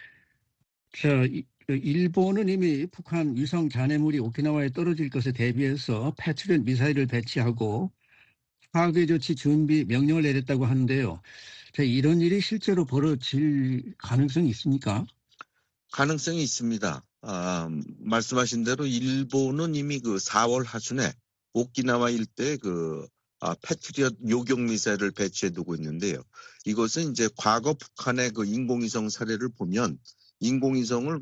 [SPEAKER 3] 자, 일본은 이미 북한 위성 잔해물이 오키나와에 떨어질 것에 대비해서 패트리엇 미사일을 배치하고 파괴 조치 준비 명령을 내렸다고 하는데요. 자, 이런 일이 실제로 벌어질 가능성이 있습니까?
[SPEAKER 5] 가능성이 있습니다. 말씀하신 대로 일본은 이미 그 4월 하순에 오키나와 일대에 그 패트리엇 요격 미사일을 배치해 두고 있는데요. 이것은 이제 과거 북한의 그 인공위성 사례를 보면 인공위성을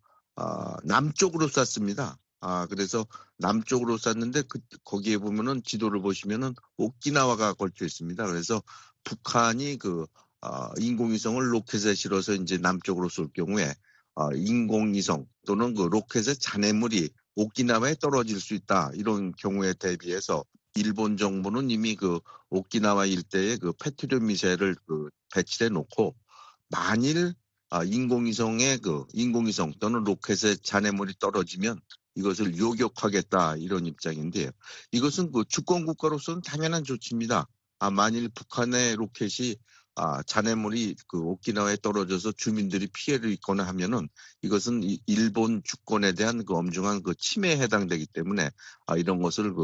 [SPEAKER 5] 남쪽으로 쐈습니다. 그래서 남쪽으로 쐈는데 거기에 보면은 지도를 보시면은 오키나와가 걸쳐 있습니다. 그래서 북한이 인공위성을 로켓에 실어서 이제 남쪽으로 쏠 경우에 인공위성 또는 그 로켓의 잔해물이 오키나와에 떨어질 수 있다. 이런 경우에 대비해서 일본 정부는 이미 그 오키나와 일대에 그 패트리엇 미사일을 배치해 놓고 만일 인공위성 또는 로켓의 잔해물이 떨어지면 이것을 요격하겠다 이런 입장인데요. 이것은 그 주권 국가로서는 당연한 조치입니다. 만일 북한의 로켓이 잔해물이 그 오키나와에 떨어져서 주민들이 피해를 입거나 하면은 이것은 일본 주권에 대한 그 엄중한 그 침해에 해당되기 때문에 이런 것을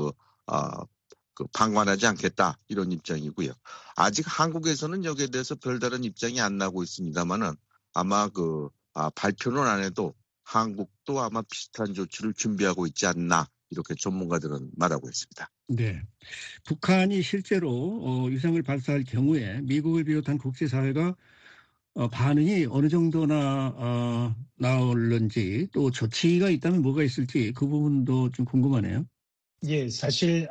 [SPEAKER 5] 방관하지 않겠다 이런 입장이고요. 아직 한국에서는 여기에 대해서 별다른 입장이 안 나고 있습니다만은 아마 발표는 안 해도 한국도 아마 비슷한 조치를 준비하고 있지 않나 이렇게 전문가들은 말하고 있습니다.
[SPEAKER 3] 네. 북한이 실제로 위성을 발사할 경우에 미국을 비롯한 국제사회가 반응이 어느 정도나 나올는지 또 조치가 있다면 뭐가 있을지 그 부분도 좀 궁금하네요.
[SPEAKER 4] 예, 사실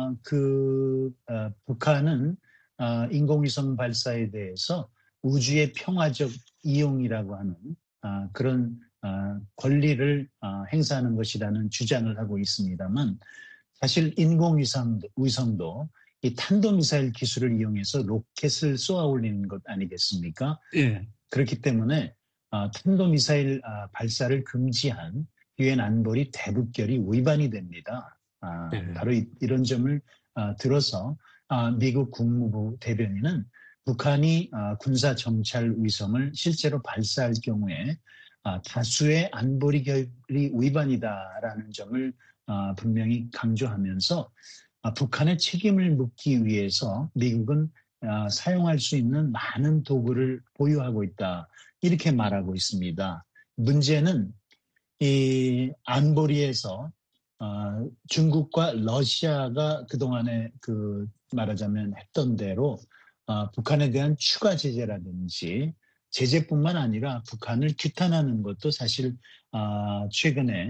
[SPEAKER 4] 북한은 인공위성 발사에 대해서 우주의 평화적 이용이라고 하는 그런 권리를 행사하는 것이라는 주장을 하고 있습니다만 사실 인공위성도 이 탄도미사일 기술을 이용해서 로켓을 쏘아 올리는 것 아니겠습니까?
[SPEAKER 3] 예.
[SPEAKER 4] 그렇기 때문에 탄도미사일 발사를 금지한 유엔 안보리 대북결의 위반이 됩니다.
[SPEAKER 3] 네.
[SPEAKER 4] 바로 이런 점을 들어서 미국 국무부 대변인은 북한이 군사 정찰 위성을 실제로 발사할 경우에 다수의 안보리 결의 위반이다라는 점을 분명히 강조하면서 북한의 책임을 묻기 위해서 미국은 사용할 수 있는 많은 도구를 보유하고 있다. 이렇게 말하고 있습니다. 문제는 이 안보리에서 중국과 러시아가 그동안에 말하자면 했던 대로 북한에 대한 추가 제재라든지 제재뿐만 아니라 북한을 규탄하는 것도 사실 최근에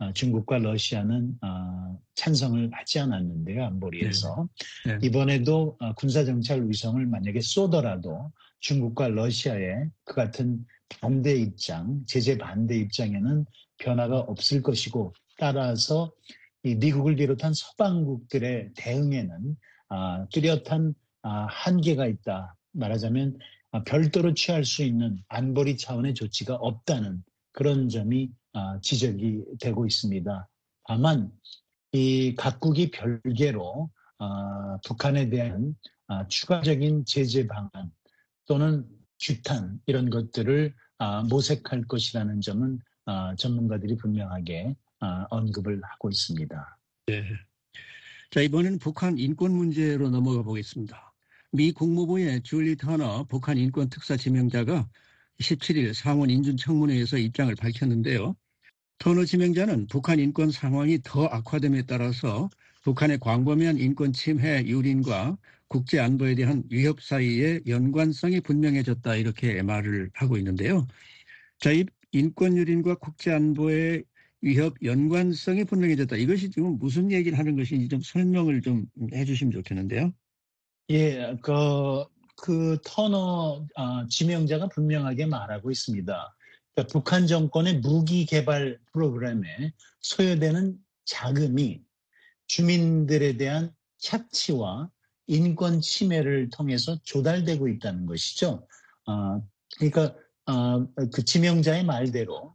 [SPEAKER 4] 중국과 러시아는 찬성을 하지 않았는데요. 안보리에서.
[SPEAKER 3] 네.
[SPEAKER 4] 이번에도 군사정찰 위성을 만약에 쏘더라도 중국과 러시아의 그 같은 반대 입장, 제재 반대 입장에는 변화가 없을 것이고 따라서 이 미국을 비롯한 서방국들의 대응에는 뚜렷한 한계가 있다. 말하자면 별도로 취할 수 있는 안보리 차원의 조치가 없다는 그런 점이 지적이 되고 있습니다. 다만 이 각국이 별개로 북한에 대한 추가적인 제재 방안 또는 규탄 이런 것들을 모색할 것이라는 점은 전문가들이 분명하게 언급을 하고 있습니다.
[SPEAKER 3] 네. 자, 이번에는 북한 인권 문제로 넘어가 보겠습니다. 미 국무부의 줄리 터너 북한 인권 특사 지명자가 17일 상원 인준청문회에서 입장을 밝혔는데요. 터너 지명자는 북한 인권 상황이 더 악화됨에 따라서 북한의 광범위한 인권 침해 유린과 국제 안보에 대한 위협 사이의 연관성이 분명해졌다 이렇게 말을 하고 있는데요. 자, 이 인권 유린과 국제 안보의 위협 연관성이 분명해졌다. 이것이 지금 무슨 얘기를 하는 것인지 좀 설명을 좀 해주시면 좋겠는데요.
[SPEAKER 4] 예, 그 터너 지명자가 분명하게 말하고 있습니다. 그러니까 북한 정권의 무기 개발 프로그램에 소요되는 자금이 주민들에 대한 착취와 인권 침해를 통해서 조달되고 있다는 것이죠. 그러니까 그 지명자의 말대로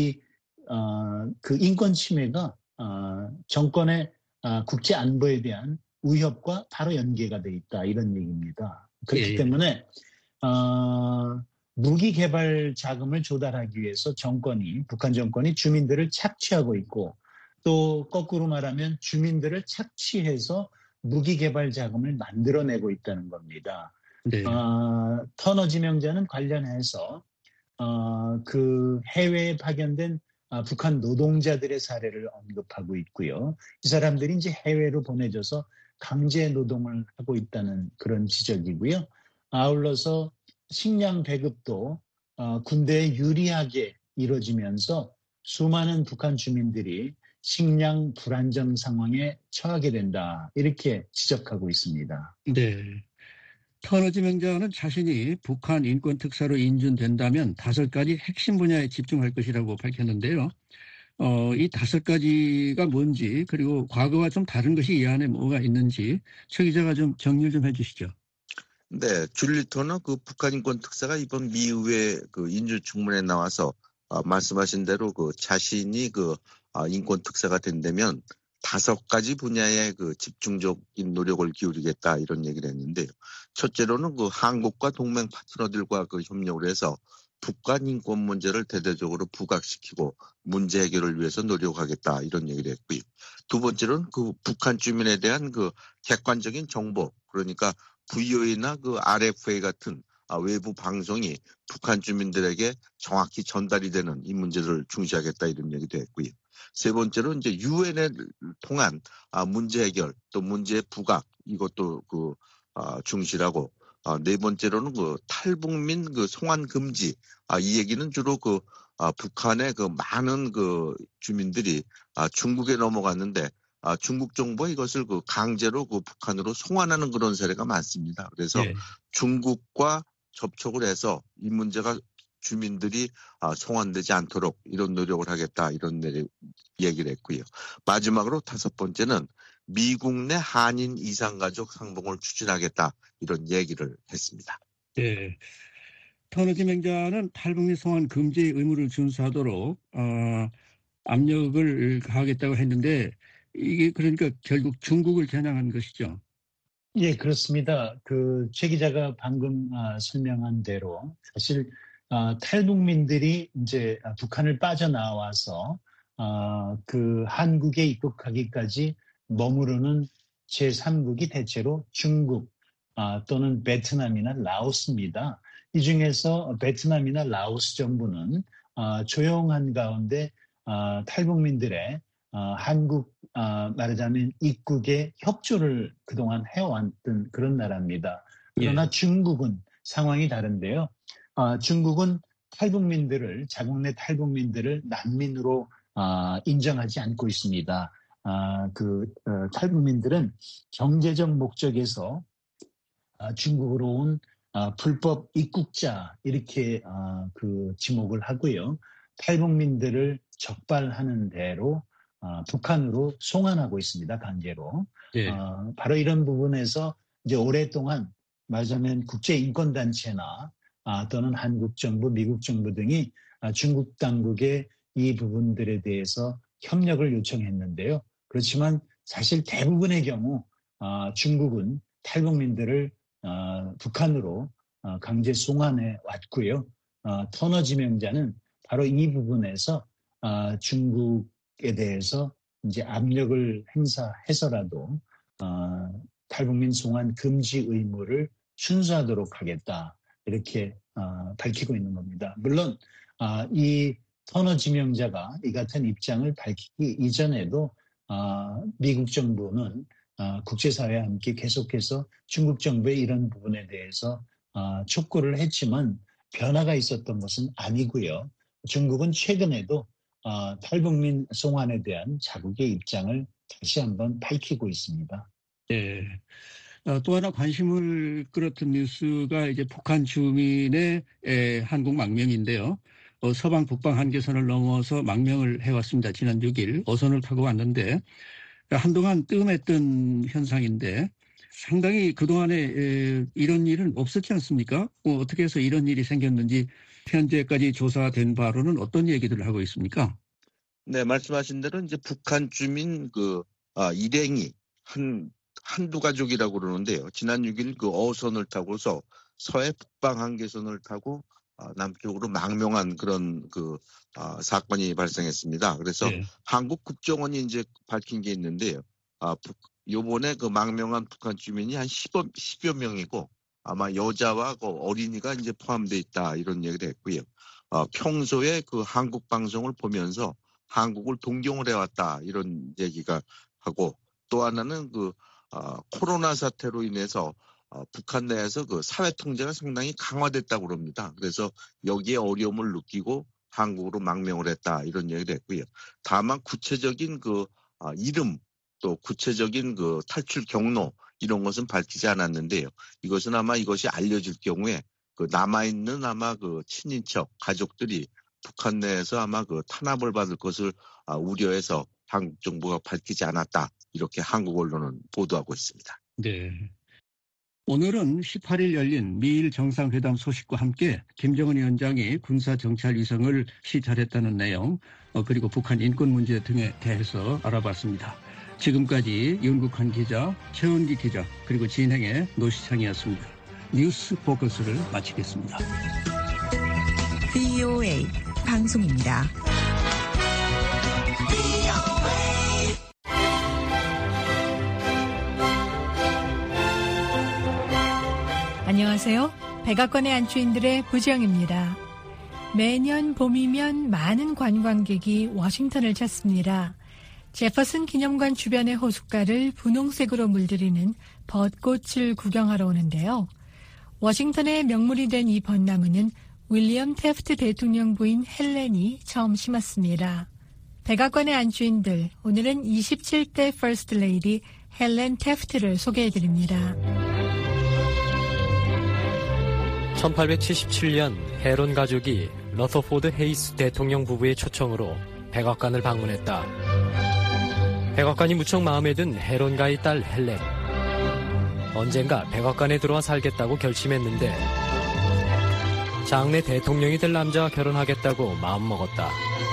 [SPEAKER 4] 그 인권 침해가 정권의 국제 안보에 대한 위협과 바로 연계가 돼 있다 이런 얘기입니다. 그렇기 때문에 무기 개발 자금을 조달하기 위해서 북한 정권이 주민들을 착취하고 있고 또 거꾸로 말하면 주민들을 착취해서 무기 개발 자금을 만들어내고 있다는 겁니다.
[SPEAKER 3] 네.
[SPEAKER 4] 터너 지명자는 관련해서 그 해외에 파견된 북한 노동자들의 사례를 언급하고 있고요. 이 사람들이 이제 해외로 보내져서 강제 노동을 하고 있다는 그런 지적이고요. 아울러서 식량 배급도 군대에 유리하게 이루어지면서 수많은 북한 주민들이 식량 불안정 상황에 처하게 된다. 이렇게 지적하고 있습니다. 네.
[SPEAKER 3] 터너 지명자는 자신이 북한 인권 특사로 인준된다면 5가지 핵심 분야에 집중할 것이라고 밝혔는데요. 이 5가지가 뭔지 그리고 과거와 좀 다른 것이 이 안에 뭐가 있는지 최 기자가 좀 정리를 좀 해주시죠.
[SPEAKER 5] 네, 줄리 터너 그 북한 인권 특사가 이번 미의회 그 인준청문회에 나와서 말씀하신 대로 그 자신이 그 인권 특사가 된다면 5가지 분야에 그 집중적인 노력을 기울이겠다 이런 얘기를 했는데요. 첫째로는 그 한국과 동맹 파트너들과 그 협력을 해서 북한 인권 문제를 대대적으로 부각시키고 문제 해결을 위해서 노력하겠다 이런 얘기를 했고요. 두 번째로는 그 북한 주민에 대한 그 객관적인 정보 그러니까 VOA나 그 RFA 같은 외부 방송이 북한 주민들에게 정확히 전달이 되는 이 문제를 중시하겠다 이런 얘기도 했고요. 세 번째로 이제 유엔을 통한 문제 해결 또 문제 부각 이것도 그 중시하고 네 번째로는 그 탈북민 그 송환 금지 이 얘기는 주로 그 북한의 그 많은 그 주민들이 중국에 넘어갔는데 중국 정부가 이것을 그 강제로 그 북한으로 송환하는 그런 사례가 많습니다. 그래서 중국과 접촉을 해서 이 문제가 주민들이 송환되지 않도록 이런 노력을 하겠다 이런 얘기를 했고요. 마지막으로 5번째는 미국 내 한인 이산가족 상봉을 추진하겠다 이런 얘기를 했습니다.
[SPEAKER 3] 네. 터너 지명자는 탈북민 송환 금지의 의무를 준수하도록 압력을 가하겠다고 했는데 이게 그러니까 결국 중국을 겨냥한 것이죠.
[SPEAKER 4] 예, 그렇습니다. 그 최 기자가 방금 설명한 대로 사실 탈북민들이 이제 북한을 빠져나와서 그 한국에 입국하기까지 머무르는 제3국이 대체로 중국 또는 베트남이나 라오스입니다. 이 중에서 베트남이나 라오스 정부는 조용한 가운데 탈북민들의 한국 말하자면 입국에 협조를 그동안 해왔던 그런 나라입니다. 그러나 중국은 상황이 다른데요. 중국은 자국 내 탈북민들을 난민으로 인정하지 않고 있습니다. 탈북민들은 경제적 목적에서 중국으로 온 불법 입국자 이렇게 지목을 하고요. 탈북민들을 적발하는 대로 북한으로 송환하고 있습니다. 강제로.
[SPEAKER 3] 예.
[SPEAKER 4] 바로 이런 부분에서 이제 오랫동안 말하자면 국제인권단체나 또는 한국 정부, 미국 정부 등이 중국 당국에 이 부분들에 대해서 협력을 요청했는데요. 그렇지만 사실 대부분의 경우 중국은 탈북민들을 북한으로 강제 송환해 왔고요. 터너 지명자는 바로 이 부분에서 중국에 대해서 이제 압력을 행사해서라도 탈북민 송환 금지 의무를 준수하도록 하겠다 이렇게 밝히고 있는 겁니다. 물론 이 터너 지명자가 이 같은 입장을 밝히기 이전에도 미국 정부는 국제사회와 함께 계속해서 중국 정부의 이런 부분에 대해서 촉구를 했지만 변화가 있었던 것은 아니고요. 중국은 최근에도 탈북민 송환에 대한 자국의 입장을 다시 한번 밝히고 있습니다.
[SPEAKER 3] 예. 또 하나 관심을 끌었던 뉴스가 이제 북한 주민의 한국 망명인데요. 서방 북방 한계선을 넘어서 망명을 해왔습니다. 지난 6일 어선을 타고 왔는데 한동안 뜸했던 현상인데 상당히 그동안에 이런 일은 없었지 않습니까? 어떻게 해서 이런 일이 생겼는지 현재까지 조사된 바로는 어떤 얘기들을 하고 있습니까?
[SPEAKER 5] 네, 말씀하신 대로 이제 북한 주민 일행이 한두 가족이라고 그러는데요. 지난 6일 어선을 타고서 서해 북방 한계선을 타고 남쪽으로 망명한 그런 사건이 발생했습니다. 그래서
[SPEAKER 3] 네.
[SPEAKER 5] 한국 국정원이 이제 밝힌 게 있는데요. 요번에 망명한 북한 주민이 한 10여 명이고 아마 여자와 어린이가 이제 포함되어 있다 이런 얘기를 했고요. 평소에 한국 방송을 보면서 한국을 동경을 해왔다 이런 얘기가 하고 또 하나는 코로나 사태로 인해서 북한 내에서 사회 통제가 상당히 강화됐다고 그럽니다. 그래서 여기에 어려움을 느끼고 한국으로 망명을 했다 이런 얘기를 했고요. 다만 구체적인 이름 또 구체적인 탈출 경로 이런 것은 밝히지 않았는데요. 이것은 아마 이것이 알려질 경우에 남아있는 아마 친인척 가족들이 북한 내에서 아마 탄압을 받을 것을 우려해서 한국 정부가 밝히지 않았다 이렇게 한국 언론은 보도하고 있습니다.
[SPEAKER 3] 네. 오늘은 18일 열린 미일 정상회담 소식과 함께 김정은 위원장이 군사정찰 위성을 시찰했다는 내용 그리고 북한 인권 문제 등에 대해서 알아봤습니다. 지금까지 윤국한 기자, 최은기 기자 그리고 진행의 노시창이었습니다. 뉴스 포커스를 마치겠습니다.
[SPEAKER 2] VOA 방송입니다.
[SPEAKER 6] 안녕하세요. 백악관의 안주인들의 부지영입니다. 매년 봄이면 많은 관광객이 워싱턴을 찾습니다. 제퍼슨 기념관 주변의 호숫가를 분홍색으로 물들이는 벚꽃을 구경하러 오는데요. 워싱턴의 명물이 된 이 벚나무는 윌리엄 태프트 대통령 부인 헬렌이 처음 심었습니다. 백악관의 안주인들, 오늘은 27대 퍼스트 레이디 헬렌 태프트를 소개해드립니다.
[SPEAKER 7] 1877년 헤론 가족이 러더포드 헤이스 대통령 부부의 초청으로 백악관을 방문했다. 백악관이 무척 마음에 든 헤론가의 딸 헬렌. 언젠가 백악관에 들어와 살겠다고 결심했는데 장래 대통령이 될 남자와 결혼하겠다고 마음먹었다.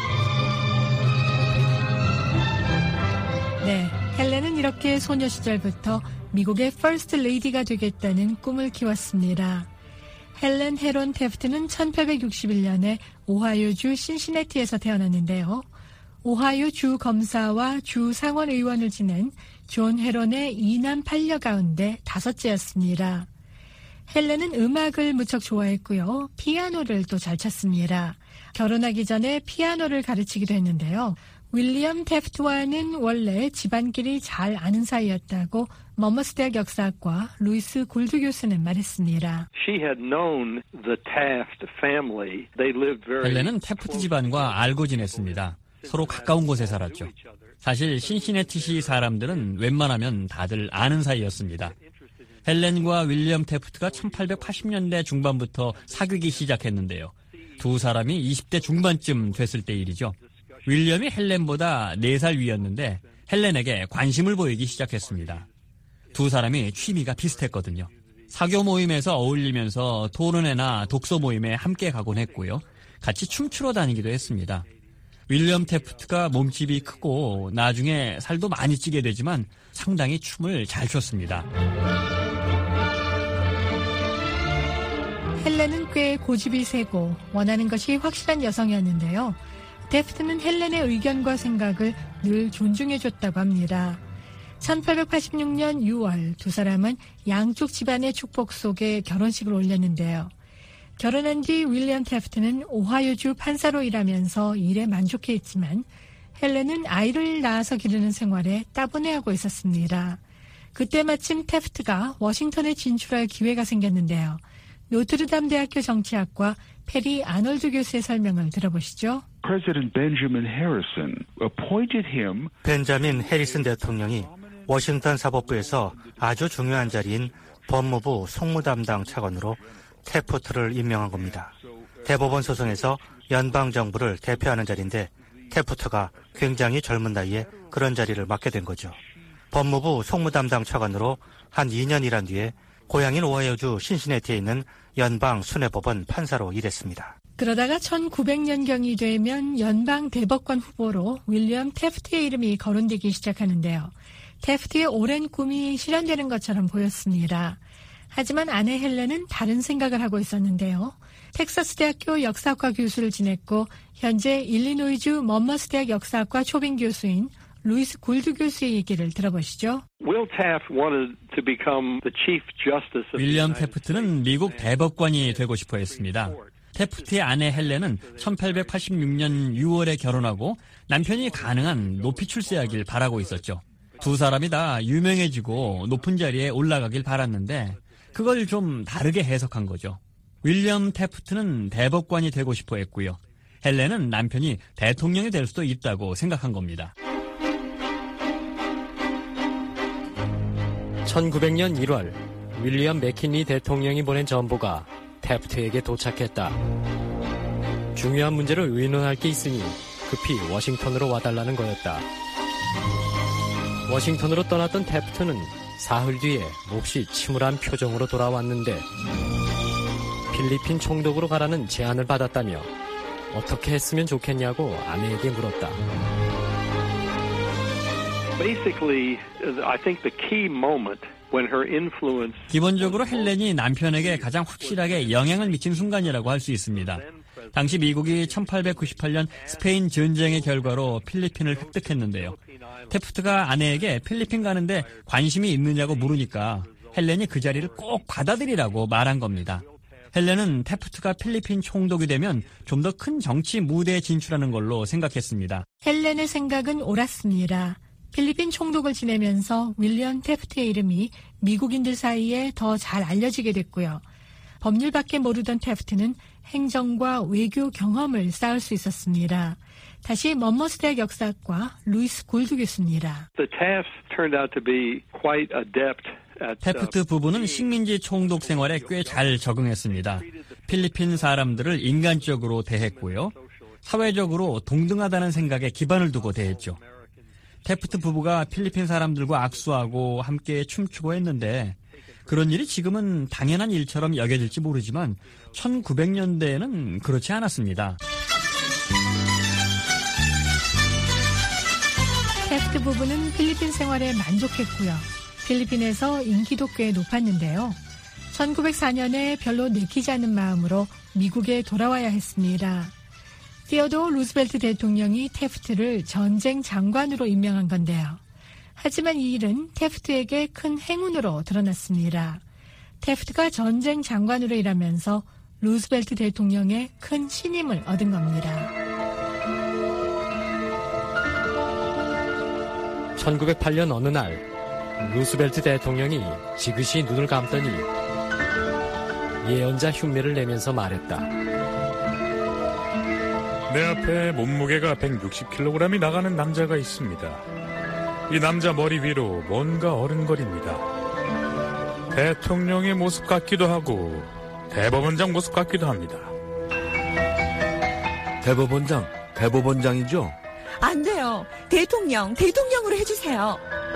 [SPEAKER 6] 네, 헬렌은 이렇게 소녀 시절부터 미국의 퍼스트 레이디가 되겠다는 꿈을 키웠습니다. 헬렌 헤론 태프트는 1861년에 오하이오주 신시내티에서 태어났는데요. 오하이오 주 검사와 주 상원 의원을 지낸 존 헤론의 2남 8녀 가운데 다섯째였습니다. 헬렌은 음악을 무척 좋아했고요. 피아노를 또 잘 쳤습니다. 결혼하기 전에 피아노를 가르치기도 했는데요. 윌리엄 태프트와는 원래 집안끼리 잘 아는 사이였다고 머머스 대학 역사학과 루이스 골드 교수는 말했습니다.
[SPEAKER 8] 헬렌은 태프트 집안과 알고 지냈습니다. 서로 가까운 곳에 살았죠. 사실 신시내티시 사람들은 웬만하면 다들 아는 사이였습니다. 헬렌과 윌리엄 태프트가 1880년대 중반부터 사귀기 시작했는데요. 두 사람이 20대 중반쯤 됐을 때 일이죠. 윌리엄이 헬렌보다 4살 위였는데 헬렌에게 관심을 보이기 시작했습니다. 두 사람이 취미가 비슷했거든요. 사교 모임에서 어울리면서 토론회나 독서 모임에 함께 가곤 했고요. 같이 춤추러 다니기도 했습니다. 윌리엄 태프트가 몸집이 크고 나중에 살도 많이 찌게 되지만 상당히 춤을 잘 췄습니다.
[SPEAKER 6] 헬렌은 꽤 고집이 세고 원하는 것이 확실한 여성이었는데요. 태프트는 헬렌의 의견과 생각을 늘 존중해줬다고 합니다. 1886년 6월 두 사람은 양쪽 집안의 축복 속에 결혼식을 올렸는데요. 결혼한 뒤 윌리엄 태프트는 오하이오주 판사로 일하면서 일에 만족해했지만 헬렌은 아이를 낳아서 기르는 생활에 따분해하고 있었습니다. 그때 마침 태프트가 워싱턴에 진출할 기회가 생겼는데요. 노트르담 대학교 정치학과 페리 아놀드 교수의 설명을 들어보시죠.
[SPEAKER 9] 벤자민 해리슨 대통령이 워싱턴 사법부에서 아주 중요한 자리인 법무부 송무담당 차관으로 태프트를 임명한 겁니다. 대법원 소송에서 연방정부를 대표하는 자리인데 태프트가 굉장히 젊은 나이에 그런 자리를 맡게 된 거죠. 법무부 송무담당 차관으로 한 2년 일한 뒤에 고향인 오하이오주 신시내티에 있는 연방 수뇌법원 판사로 일했습니다.
[SPEAKER 6] 그러다가 1900년경이 되면 연방 대법관 후보로 윌리엄 태프트의 이름이 거론되기 시작하는데요. 태프트의 오랜 꿈이 실현되는 것처럼 보였습니다. 하지만 아내 헬렌은 다른 생각을 하고 있었는데요. 텍사스 대학교 역사학과 교수를 지냈고 현재 일리노이주 먼머스 대학 역사학과 초빙 교수인 루이스 골드 교수의 얘기를 들어보시죠.
[SPEAKER 8] 윌리엄 태프트는 미국 대법관이 되고 싶어 했습니다. 태프트의 아내 헬렌은 1886년 6월에 결혼하고 남편이 가능한 높이 출세하길 바라고 있었죠. 두 사람이 다 유명해지고 높은 자리에 올라가길 바랐는데 그걸 좀 다르게 해석한 거죠. 윌리엄 태프트는 대법관이 되고 싶어 했고요. 헬렌은 남편이 대통령이 될 수도 있다고 생각한 겁니다.
[SPEAKER 7] 1900년 1월 윌리엄 맥킨리 대통령이 보낸 전보가 태프트에게 도착했다. 중요한 문제를 의논할 게 있으니 급히 워싱턴으로 와달라는 거였다. 워싱턴으로 떠났던 태프트는 사흘 뒤에 몹시 침울한 표정으로 돌아왔는데 필리핀 총독으로 가라는 제안을 받았다며 어떻게 했으면 좋겠냐고 아내에게 물었다.
[SPEAKER 8] 기본적으로 헬렌이 남편에게 가장 확실하게 영향을 미친 순간이라고 할 수 있습니다. 당시 미국이 1898년 스페인 전쟁의 결과로 필리핀을 획득했는데요. 태프트가 아내에게 필리핀 가는데 관심이 있느냐고 물으니까 헬렌이 그 자리를 꼭 받아들이라고 말한 겁니다. 헬렌은 태프트가 필리핀 총독이 되면 좀 더 큰 정치 무대에 진출하는 걸로 생각했습니다.
[SPEAKER 6] 헬렌의 생각은 옳았습니다. 필리핀 총독을 지내면서 윌리엄 태프트의 이름이 미국인들 사이에 더 잘 알려지게 됐고요. 법률밖에 모르던 태프트는 행정과 외교 경험을 쌓을 수 있었습니다. 다시 먼머스 대학 역사학과 루이스 골드 교수입니다.
[SPEAKER 8] 태프트 부부는 식민지 총독 생활에 꽤 잘 적응했습니다. 필리핀 사람들을 인간적으로 대했고요. 사회적으로 동등하다는 생각에 기반을 두고 대했죠. 태프트 부부가 필리핀 사람들과 악수하고 함께 춤추고 했는데 그런 일이 지금은 당연한 일처럼 여겨질지 모르지만 1900년대에는 그렇지 않았습니다.
[SPEAKER 6] 태프트 부부는 필리핀 생활에 만족했고요. 필리핀에서 인기도 꽤 높았는데요. 1904년에 별로 내키지 않은 마음으로 미국에 돌아와야 했습니다. 티어도어 루즈벨트 대통령이 태프트를 전쟁 장관으로 임명한 건데요. 하지만 이 일은 태프트에게 큰 행운으로 드러났습니다. 태프트가 전쟁 장관으로 일하면서 루즈벨트 대통령의 큰 신임을 얻은 겁니다.
[SPEAKER 7] 1908년 어느 날 루스벨트 대통령이 지그시 눈을 감더니 예언자 흉내를 내면서 말했다.
[SPEAKER 10] 내 앞에 몸무게가 160kg이 나가는 남자가 있습니다. 이 남자 머리 위로 뭔가 어른거립니다. 대통령의 모습 같기도 하고 대법원장 모습 같기도 합니다.
[SPEAKER 11] 대법원장이죠?
[SPEAKER 2] 안 돼요. 대통령으로 해주세요.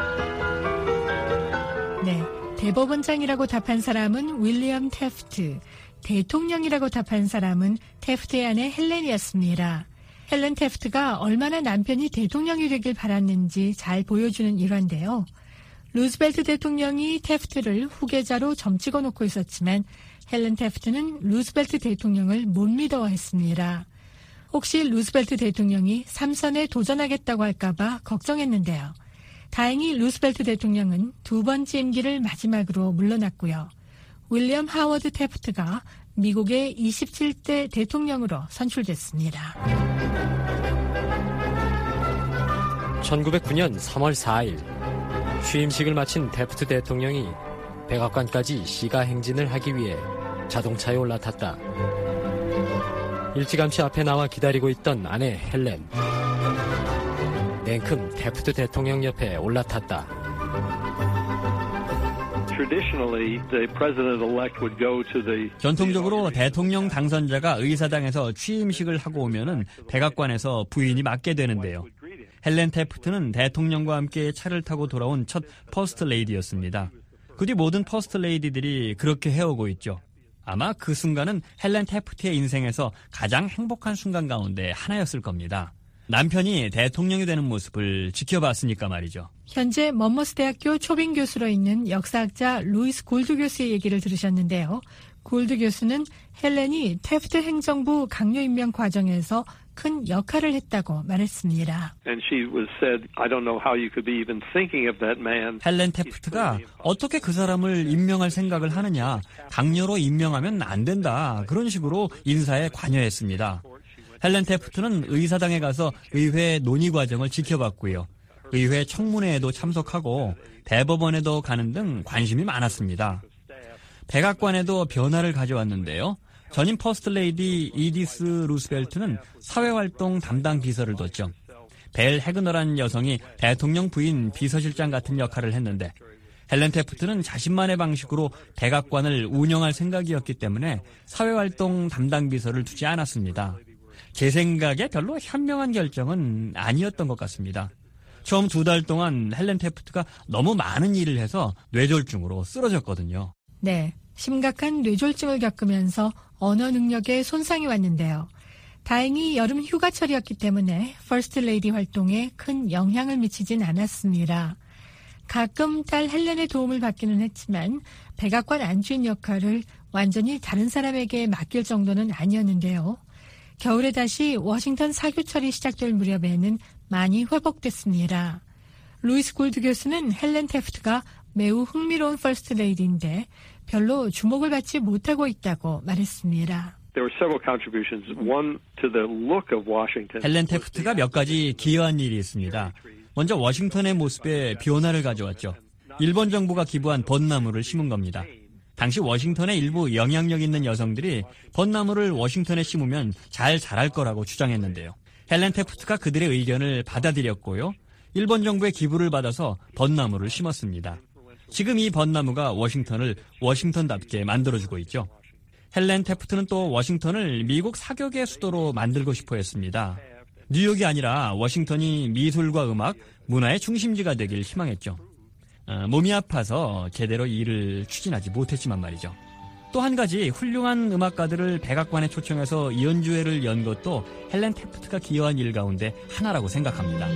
[SPEAKER 6] 네, 대법원장이라고 답한 사람은 윌리엄 태프트, 대통령이라고 답한 사람은 태프트의 아내 헬렌이었습니다. 헬렌 태프트가 얼마나 남편이 대통령이 되길 바랐는지 잘 보여주는 일화인데요. 루즈벨트 대통령이 태프트를 후계자로 점찍어 놓고 있었지만 헬렌 태프트는 루즈벨트 대통령을 못 믿어했습니다. 혹시 루즈벨트 대통령이 3선에 도전하겠다고 할까봐 걱정했는데요. 다행히 루즈벨트 대통령은 두 번째 임기를 마지막으로 물러났고요. 윌리엄 하워드 태프트가 미국의 27대 대통령으로 선출됐습니다.
[SPEAKER 7] 1909년 3월 4일 취임식을 마친 태프트 대통령이 백악관까지 시가 행진을 하기 위해 자동차에 올라탔다. 일찌감치 앞에 나와 기다리고 있던 아내 헬렌. 냉큼 태프트 대통령 옆에 올라탔다.
[SPEAKER 8] 전통적으로 대통령 당선자가 의사당에서 취임식을 하고 오면은 백악관에서 부인이 맞게 되는데요. 헬렌 태프트는 대통령과 함께 차를 타고 돌아온 첫 퍼스트 레이디였습니다. 그 뒤 모든 퍼스트 레이디들이 그렇게 해오고 있죠. 아마 그 순간은 헬렌 태프트의 인생에서 가장 행복한 순간 가운데 하나였을 겁니다. 남편이 대통령이 되는 모습을 지켜봤으니까 말이죠.
[SPEAKER 6] 현재 먼머스 대학교 초빙 교수로 있는 역사학자 루이스 골드 교수의 얘기를 들으셨는데요. 골드 교수는 헬렌이 태프트 행정부 강요 임명 과정에서 큰 역할을 했다고 말했습니다.
[SPEAKER 8] 헬렌 태프트가 어떻게 그 사람을 임명할 생각을 하느냐, 강요로 임명하면 안 된다, 그런 식으로 인사에 관여했습니다. 헬렌 태프트는 의사당에 가서 의회 논의 과정을 지켜봤고요. 의회 청문회에도 참석하고 대법원에도 가는 등 관심이 많았습니다. 백악관에도 변화를 가져왔는데요. 전임 퍼스트 레이디 이디스 루스벨트는 사회활동 담당 비서를 뒀죠. 벨 해그너라는 여성이 대통령 부인 비서실장 같은 역할을 했는데 헬렌 태프트는 자신만의 방식으로 백악관을 운영할 생각이었기 때문에 사회활동 담당 비서를 두지 않았습니다. 제 생각에 별로 현명한 결정은 아니었던 것 같습니다. 처음 2달 동안 헬렌 태프트가 너무 많은 일을 해서 뇌졸중으로 쓰러졌거든요.
[SPEAKER 6] 네, 심각한 뇌졸중을 겪으면서 언어 능력에 손상이 왔는데요. 다행히 여름 휴가철이었기 때문에 퍼스트 레이디 활동에 큰 영향을 미치진 않았습니다. 가끔 딸 헬렌의 도움을 받기는 했지만 백악관 안주인 역할을 완전히 다른 사람에게 맡길 정도는 아니었는데요. 겨울에 다시 워싱턴 사교철이 시작될 무렵에는 많이 회복됐습니다. 루이스 골드 교수는 헬렌 태프트가 매우 흥미로운 퍼스트 레이디인데 별로 주목을 받지 못하고 있다고 말했습니다.
[SPEAKER 8] 헬렌 태프트가 몇 가지 기여한 일이 있습니다. 먼저 워싱턴의 모습에 변화를 가져왔죠. 일본 정부가 기부한 벚나무를 심은 겁니다. 당시 워싱턴의 일부 영향력 있는 여성들이 벚나무를 워싱턴에 심으면 잘 자랄 거라고 주장했는데요. 헬렌 태프트가 그들의 의견을 받아들였고요. 일본 정부의 기부를 받아서 벚나무를 심었습니다. 지금 이 벚나무가 워싱턴을 워싱턴답게 만들어주고 있죠. 헬렌 태프트는 또 워싱턴을 미국 사격의 수도로 만들고 싶어 했습니다. 뉴욕이 아니라 워싱턴이 미술과 음악, 문화의 중심지가 되길 희망했죠. 몸이 아파서 제대로 일을 추진하지 못했지만 말이죠. 또 한 가지 훌륭한 음악가들을 백악관에 초청해서 연주회를 연 것도 헬렌 태프트가 기여한 일 가운데 하나라고 생각합니다.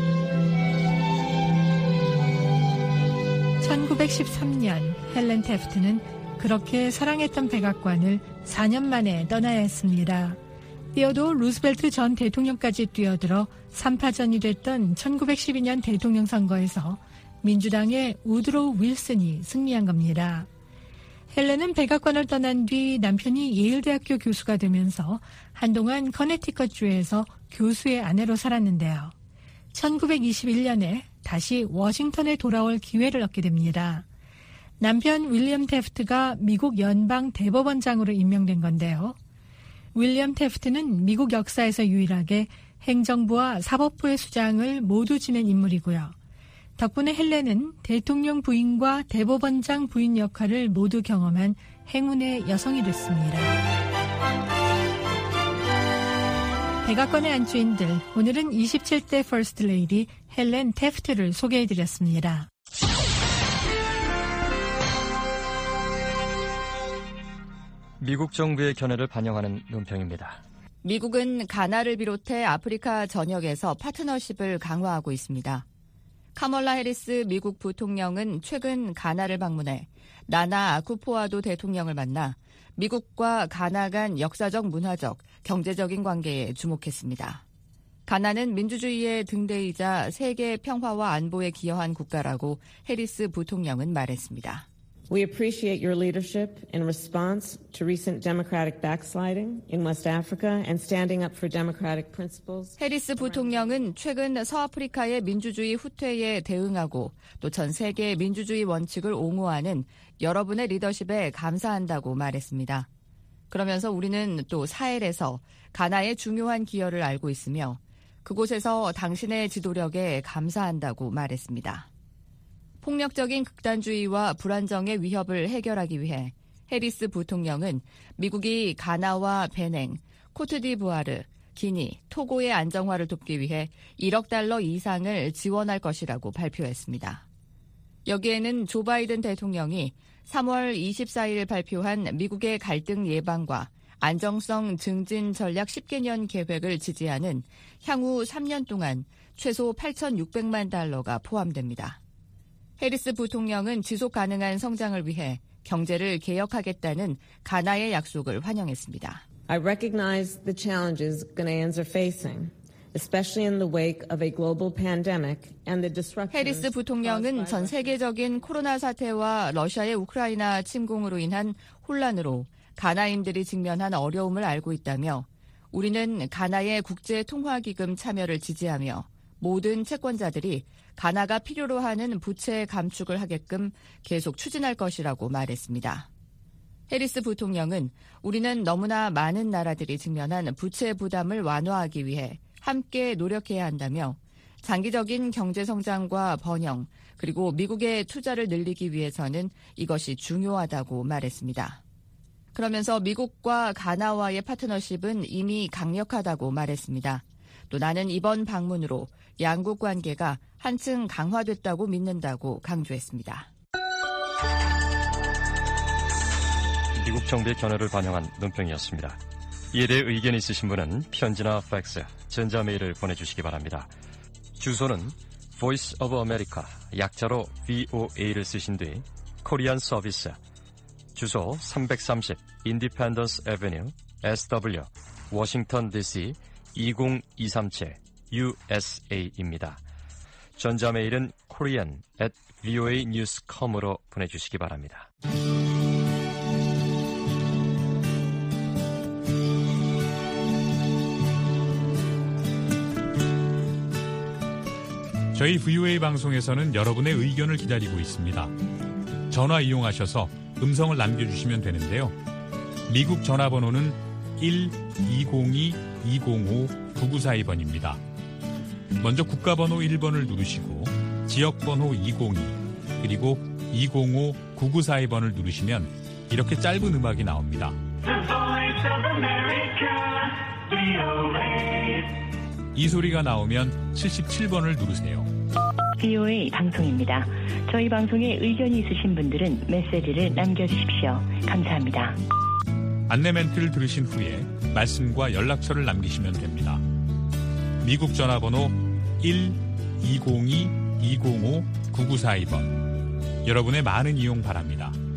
[SPEAKER 6] 1913년 헬렌 태프트는 그렇게 사랑했던 백악관을 4년 만에 떠나야 했습니다. 뛰어도 루스벨트 전 대통령까지 뛰어들어 3파전이 됐던 1912년 대통령 선거에서 민주당의 우드로우 윌슨이 승리한 겁니다. 헬렌은 백악관을 떠난 뒤 남편이 예일대학교 교수가 되면서 한동안 커네티컷주에서 교수의 아내로 살았는데요. 1921년에 다시 워싱턴에 돌아올 기회를 얻게 됩니다. 남편 윌리엄 태프트가 미국 연방 대법원장으로 임명된 건데요. 윌리엄 태프트는 미국 역사에서 유일하게 행정부와 사법부의 수장을 모두 지낸 인물이고요. 덕분에 헬렌은 대통령 부인과 대법원장 부인 역할을 모두 경험한 행운의 여성이 됐습니다. 백악관의 안주인들, 오늘은 27대 퍼스트 레이디 헬렌 태프트를 소개해드렸습니다.
[SPEAKER 11] 미국 정부의 견해를 반영하는 논평입니다.
[SPEAKER 12] 미국은 가나를 비롯해 아프리카 전역에서 파트너십을 강화하고 있습니다. 카멀라 해리스 미국 부통령은 최근 가나를 방문해 나나 아쿠포아도 대통령을 만나 미국과 가나 간 역사적, 문화적, 경제적인 관계에 주목했습니다. 가나는 민주주의의 등대이자 세계 평화와 안보에 기여한 국가라고 해리스 부통령은 말했습니다.
[SPEAKER 13] We appreciate your leadership in response to recent democratic backsliding in West Africa and standing up for democratic principles.
[SPEAKER 12] 해리스 부통령은 최근 서아프리카의 민주주의 후퇴에 대응하고 또 전 세계의 민주주의 원칙을 옹호하는 여러분의 리더십에 감사한다고 말했습니다. 그러면서 우리는 또 사헬에서 가나의 중요한 기여를 알고 있으며 그곳에서 당신의 지도력에 감사한다고 말했습니다. 폭력적인 극단주의와 불안정의 위협을 해결하기 위해 해리스 부통령은 미국이 가나와 베냉, 코트디부아르, 기니, 토고의 안정화를 돕기 위해 1억 달러 이상을 지원할 것이라고 발표했습니다. 여기에는 조 바이든 대통령이 3월 24일 발표한 미국의 갈등 예방과 안정성 증진 전략 10개년 계획을 지지하는 향후 3년 동안 최소 8,600만 달러가 포함됩니다. 해리스 부통령은 지속 가능한 성장을 위해 경제를 개혁하겠다는 가나의 약속을 환영했습니다.
[SPEAKER 13] I recognize the challenges Ghanaians are facing, especially in the wake of a global pandemic and the disruption.
[SPEAKER 12] 해리스 부통령은 전 세계적인 코로나 사태와 러시아의 우크라이나 침공으로 인한 혼란으로 가나인들이 직면한 어려움을 알고 있다며 우리는 가나의 국제통화기금 참여를 지지하며 모든 채권자들이 가나가 필요로 하는 부채 감축을 하게끔 계속 추진할 것이라고 말했습니다. 해리스 부통령은 우리는 너무나 많은 나라들이 직면한 부채 부담을 완화하기 위해 함께 노력해야 한다며 장기적인 경제 성장과 번영 그리고 미국의 투자를 늘리기 위해서는 이것이 중요하다고 말했습니다. 그러면서 미국과 가나와의 파트너십은 이미 강력하다고 말했습니다. 또 나는 이번 방문으로 양국 관계가 한층 강화됐다고 믿는다고 강조했습니다.
[SPEAKER 11] 미국 정부의 견해를 반영한 논평이었습니다. 이에 대해 의견이 있으신 분은 편지나 팩스, 전자메일을 보내주시기 바랍니다. 주소는 Voice of America, 약자로 VOA를 쓰신 뒤 코리안 서비스, 주소 330 Independence Avenue, SW, 워싱턴 DC 20237 USA입니다. 전자메일은 korean@voanews.com으로 보내주시기 바랍니다.
[SPEAKER 10] 저희 VOA 방송에서는 여러분의 의견을 기다리고 있습니다. 전화 이용하셔서 음성을 남겨주시면 되는데요. 미국 전화번호는 1-202-205-9942번입니다. 먼저 국가번호 1번을 누르시고 지역번호 202 그리고 205-9942번을 누르시면 이렇게 짧은 음악이 나옵니다. 이 소리가 나오면 77번을 누르세요.
[SPEAKER 14] VOA 방송입니다. 저희 방송에 의견이 있으신 분들은 메시지를 남겨주십시오. 감사합니다.
[SPEAKER 10] 안내 멘트를 들으신 후에 말씀과 연락처를 남기시면 됩니다. 미국 전화번호 1-202-205-9942번. 여러분의 많은 이용 바랍니다.